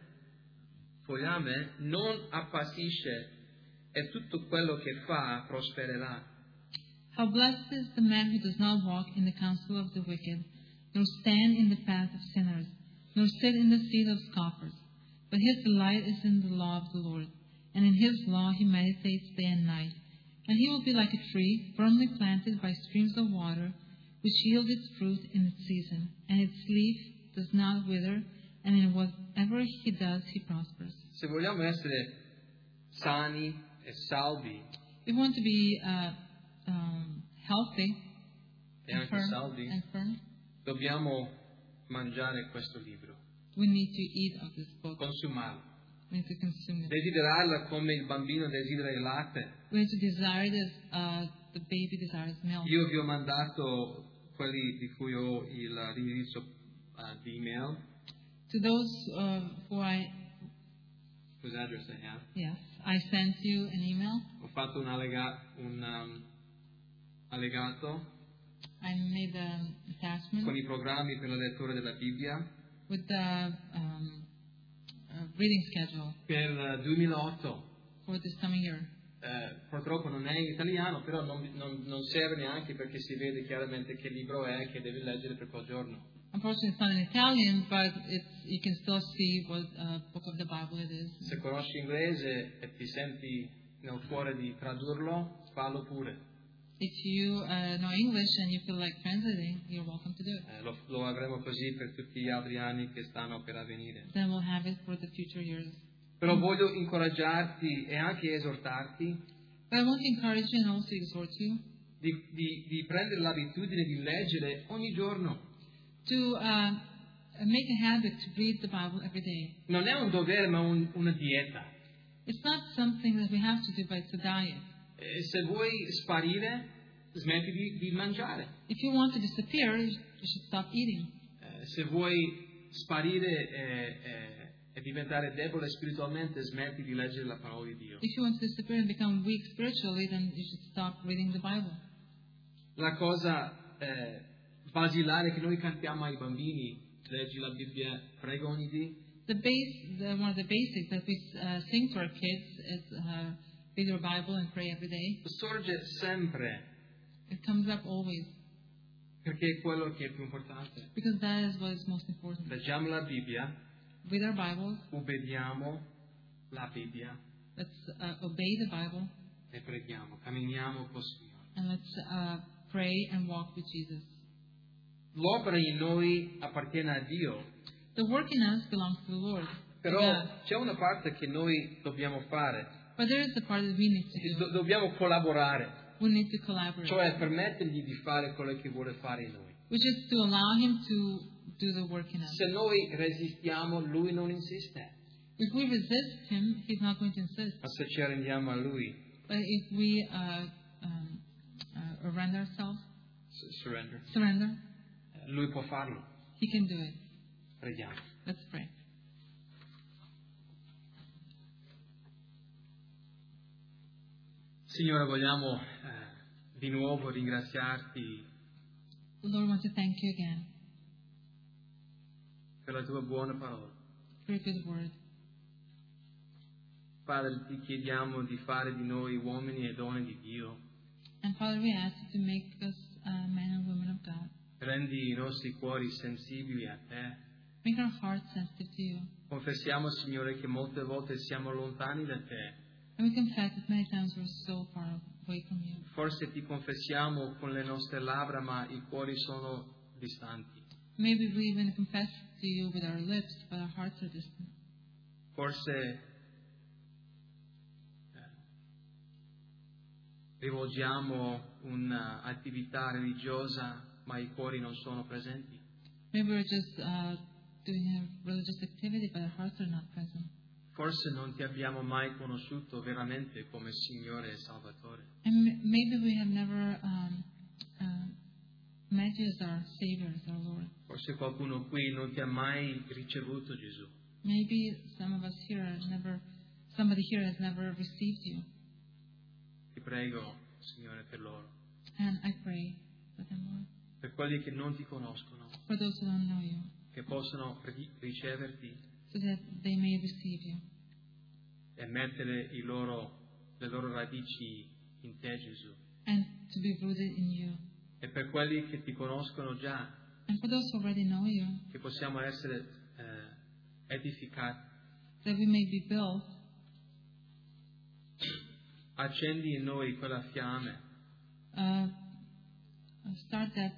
non appassisce, e tutto quello che fa prospererà. How blessed is the man who does not walk in the counsel of the wicked, nor stand in the path of sinners, nor sit in the seat of scoffers. But his delight is in the law of the Lord, and in his law he meditates day and night. And he will be like a tree firmly planted by streams of water, which yields its fruit in its season, and its leaf does not wither, and in whatever he does, he prospers. Se vogliamo essere sani e salvi If we want to be healthy e anche saldi, and firm, dobbiamo mangiare questo libro, we need to eat of this book. consumarlo, We need to consume it. desiderarla come il bambino desidera il latte. We need to desire this, the baby desires milk. Io vi ho mandato quelli di cui ho l'indirizzo di email. To those Whose address I have. yes, I sent you an email. Ho fatto un allegato I made an attachment con i programmi per la lettura della Bibbia with the reading schedule per il 2008. for this coming year. Purtroppo non è in italiano, però non serve neanche perché si vede chiaramente che libro è che devi leggere per quel giorno. Unfortunately, it's not in Italian, but you can still see what book of the Bible it is. Se conosci inglese e ti senti nel cuore di tradurlo, fallo pure. If you know English and you feel like translating, you're welcome to do it. Lo avremo così per tutti gli altri anni che stanno per avvenire. Then we'll have it for the future years. Però voglio incoraggiarti e anche esortarti But I want to encourage you and also exhort you di prendere l'abitudine di leggere ogni giorno. to make a habit to read the Bible every day. Non è un dovere, ma una dieta. It's not something that we have to do, but it's a diet. Se vuoi sparire, smetti di mangiare. If you want to disappear, you should stop eating. Se vuoi sparire e diventare debole spiritualmente, smetti di leggere la parola di Dio. If you want to disappear and become weak spiritually, then you should stop reading the Bible. La cosa basilare che noi cantiamo ai bambini, leggi la Bibbia, prega ogni dì. One of the basics that we sing to our kids is read your Bible and pray every day. Sorge sempre, It comes up always perché è quello che è più importante. because that is what is most important. Leggiamo la Bibbia, Read our Bibles. obbediamo la Bibbia Let's obey the Bible e preghiamo, camminiamo col Signore. and let's pray and walk with Jesus. L'opera in noi appartiene a Dio, The work in us belongs to the Lord. però Yeah. c'è una parte che noi dobbiamo fare, But there is the part that we need to do. dobbiamo collaborare, We need to collaborate, cioè permettergli di fare quello che vuole fare in noi. which is to allow Him to do the work in us. Se noi resistiamo, Lui non insiste, If we resist Him, He's not going to insist. ma se ci arrendiamo a Lui, But if we render ourselves, surrender, Lui può farlo. He can do it. Preghiamo. Let's pray. Signore, vogliamo di nuovo ringraziarti Lord, I want to thank you again per la tua buona parola. for your good word. Padre, ti chiediamo di fare di noi uomini e donne di Dio. And Father, we ask you to make us men and women of God. Rendi i nostri cuori sensibili a te. Make our hearts sensitive to you. Confessiamo, Signore, che molte volte siamo lontani da te. And we confess that many times we're so far away from you. Forse ti confessiamo con le nostre labbra, ma i cuori sono distanti. Maybe we even confess to you with our lips, but our hearts are distant. Forse rivolgiamo un'attività religiosa, ma i cuori non sono presenti. Maybe we're just doing a religious activity, but our hearts are not present. Forse non ti abbiamo mai conosciuto veramente come Signore e Salvatore. And maybe we have never met you as our Savior, as our Lord. Forse qualcuno qui non ti ha mai ricevuto Gesù. Maybe somebody here has never received you. Ti prego, Signore, per loro. And I pray for them, Lord. Per quelli che non ti conoscono, For those who don't know you, che possono riceverti so that they may receive you e mettere le loro radici in te, Gesù. and to be rooted in you. E per quelli che ti conoscono già, And for those who already know you, che possiamo essere edificati that we may be built Accendi in noi quella fiamme start that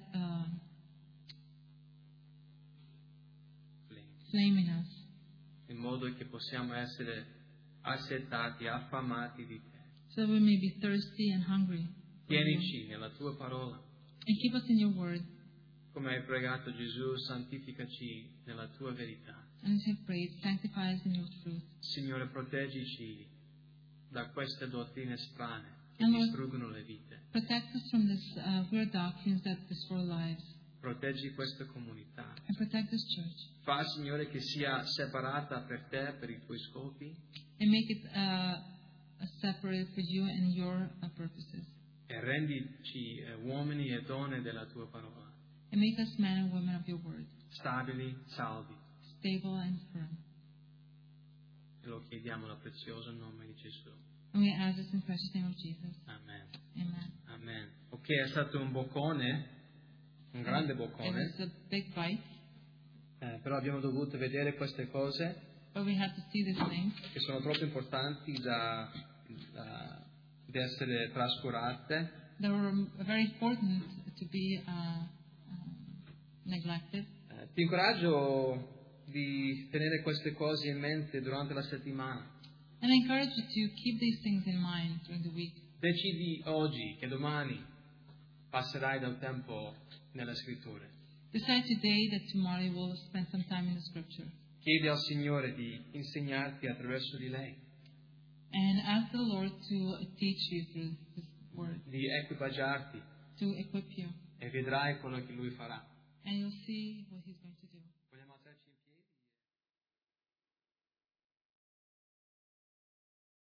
flame in us, in modo che possiamo essere assetati, affamati di te. so that we may be thirsty and hungry for you. Tienici nella tua parola. And keep us in your word. Come hai pregato Gesù, santificaci nella tua verità. And as you have prayed, sanctify us in your truth. Signore, proteggici da queste dottrine strane che And Lord, distruggono le vite. protect us from this weird doctrines that destroy lives. Proteggi questa comunità. And protect this church. Fa, Signore, che sia separata per te, per i tuoi scopi, And make it separate for you and your purposes. e rendici uomini e donne della tua parola, And make us men and women of your word, stabili, saldi. stable and firm. E lo chiediamo nel prezioso nome di Gesù. And we ask this in the precious name of Jesus. Amen. Amen. Amen. Ok, è stato un boccone, un grande It boccone, was a big bite, però abbiamo dovuto vedere queste cose but we had to see these things che sono troppo importanti da essere trascurate. that were very important to be neglected. Ti incoraggio di tenere queste cose in mente durante la settimana. And I encourage you to keep these things in mind during the week. Decidi oggi che domani passerai del tempo nelle scritture. Decide today that tomorrow you will spend some time in the scripture. Chiedi al Signore di insegnarti attraverso di lei, And ask the Lord to teach you through His word, di equipaggiarti, to equip you. e vedrai quello che Lui farà. And you'll see what He's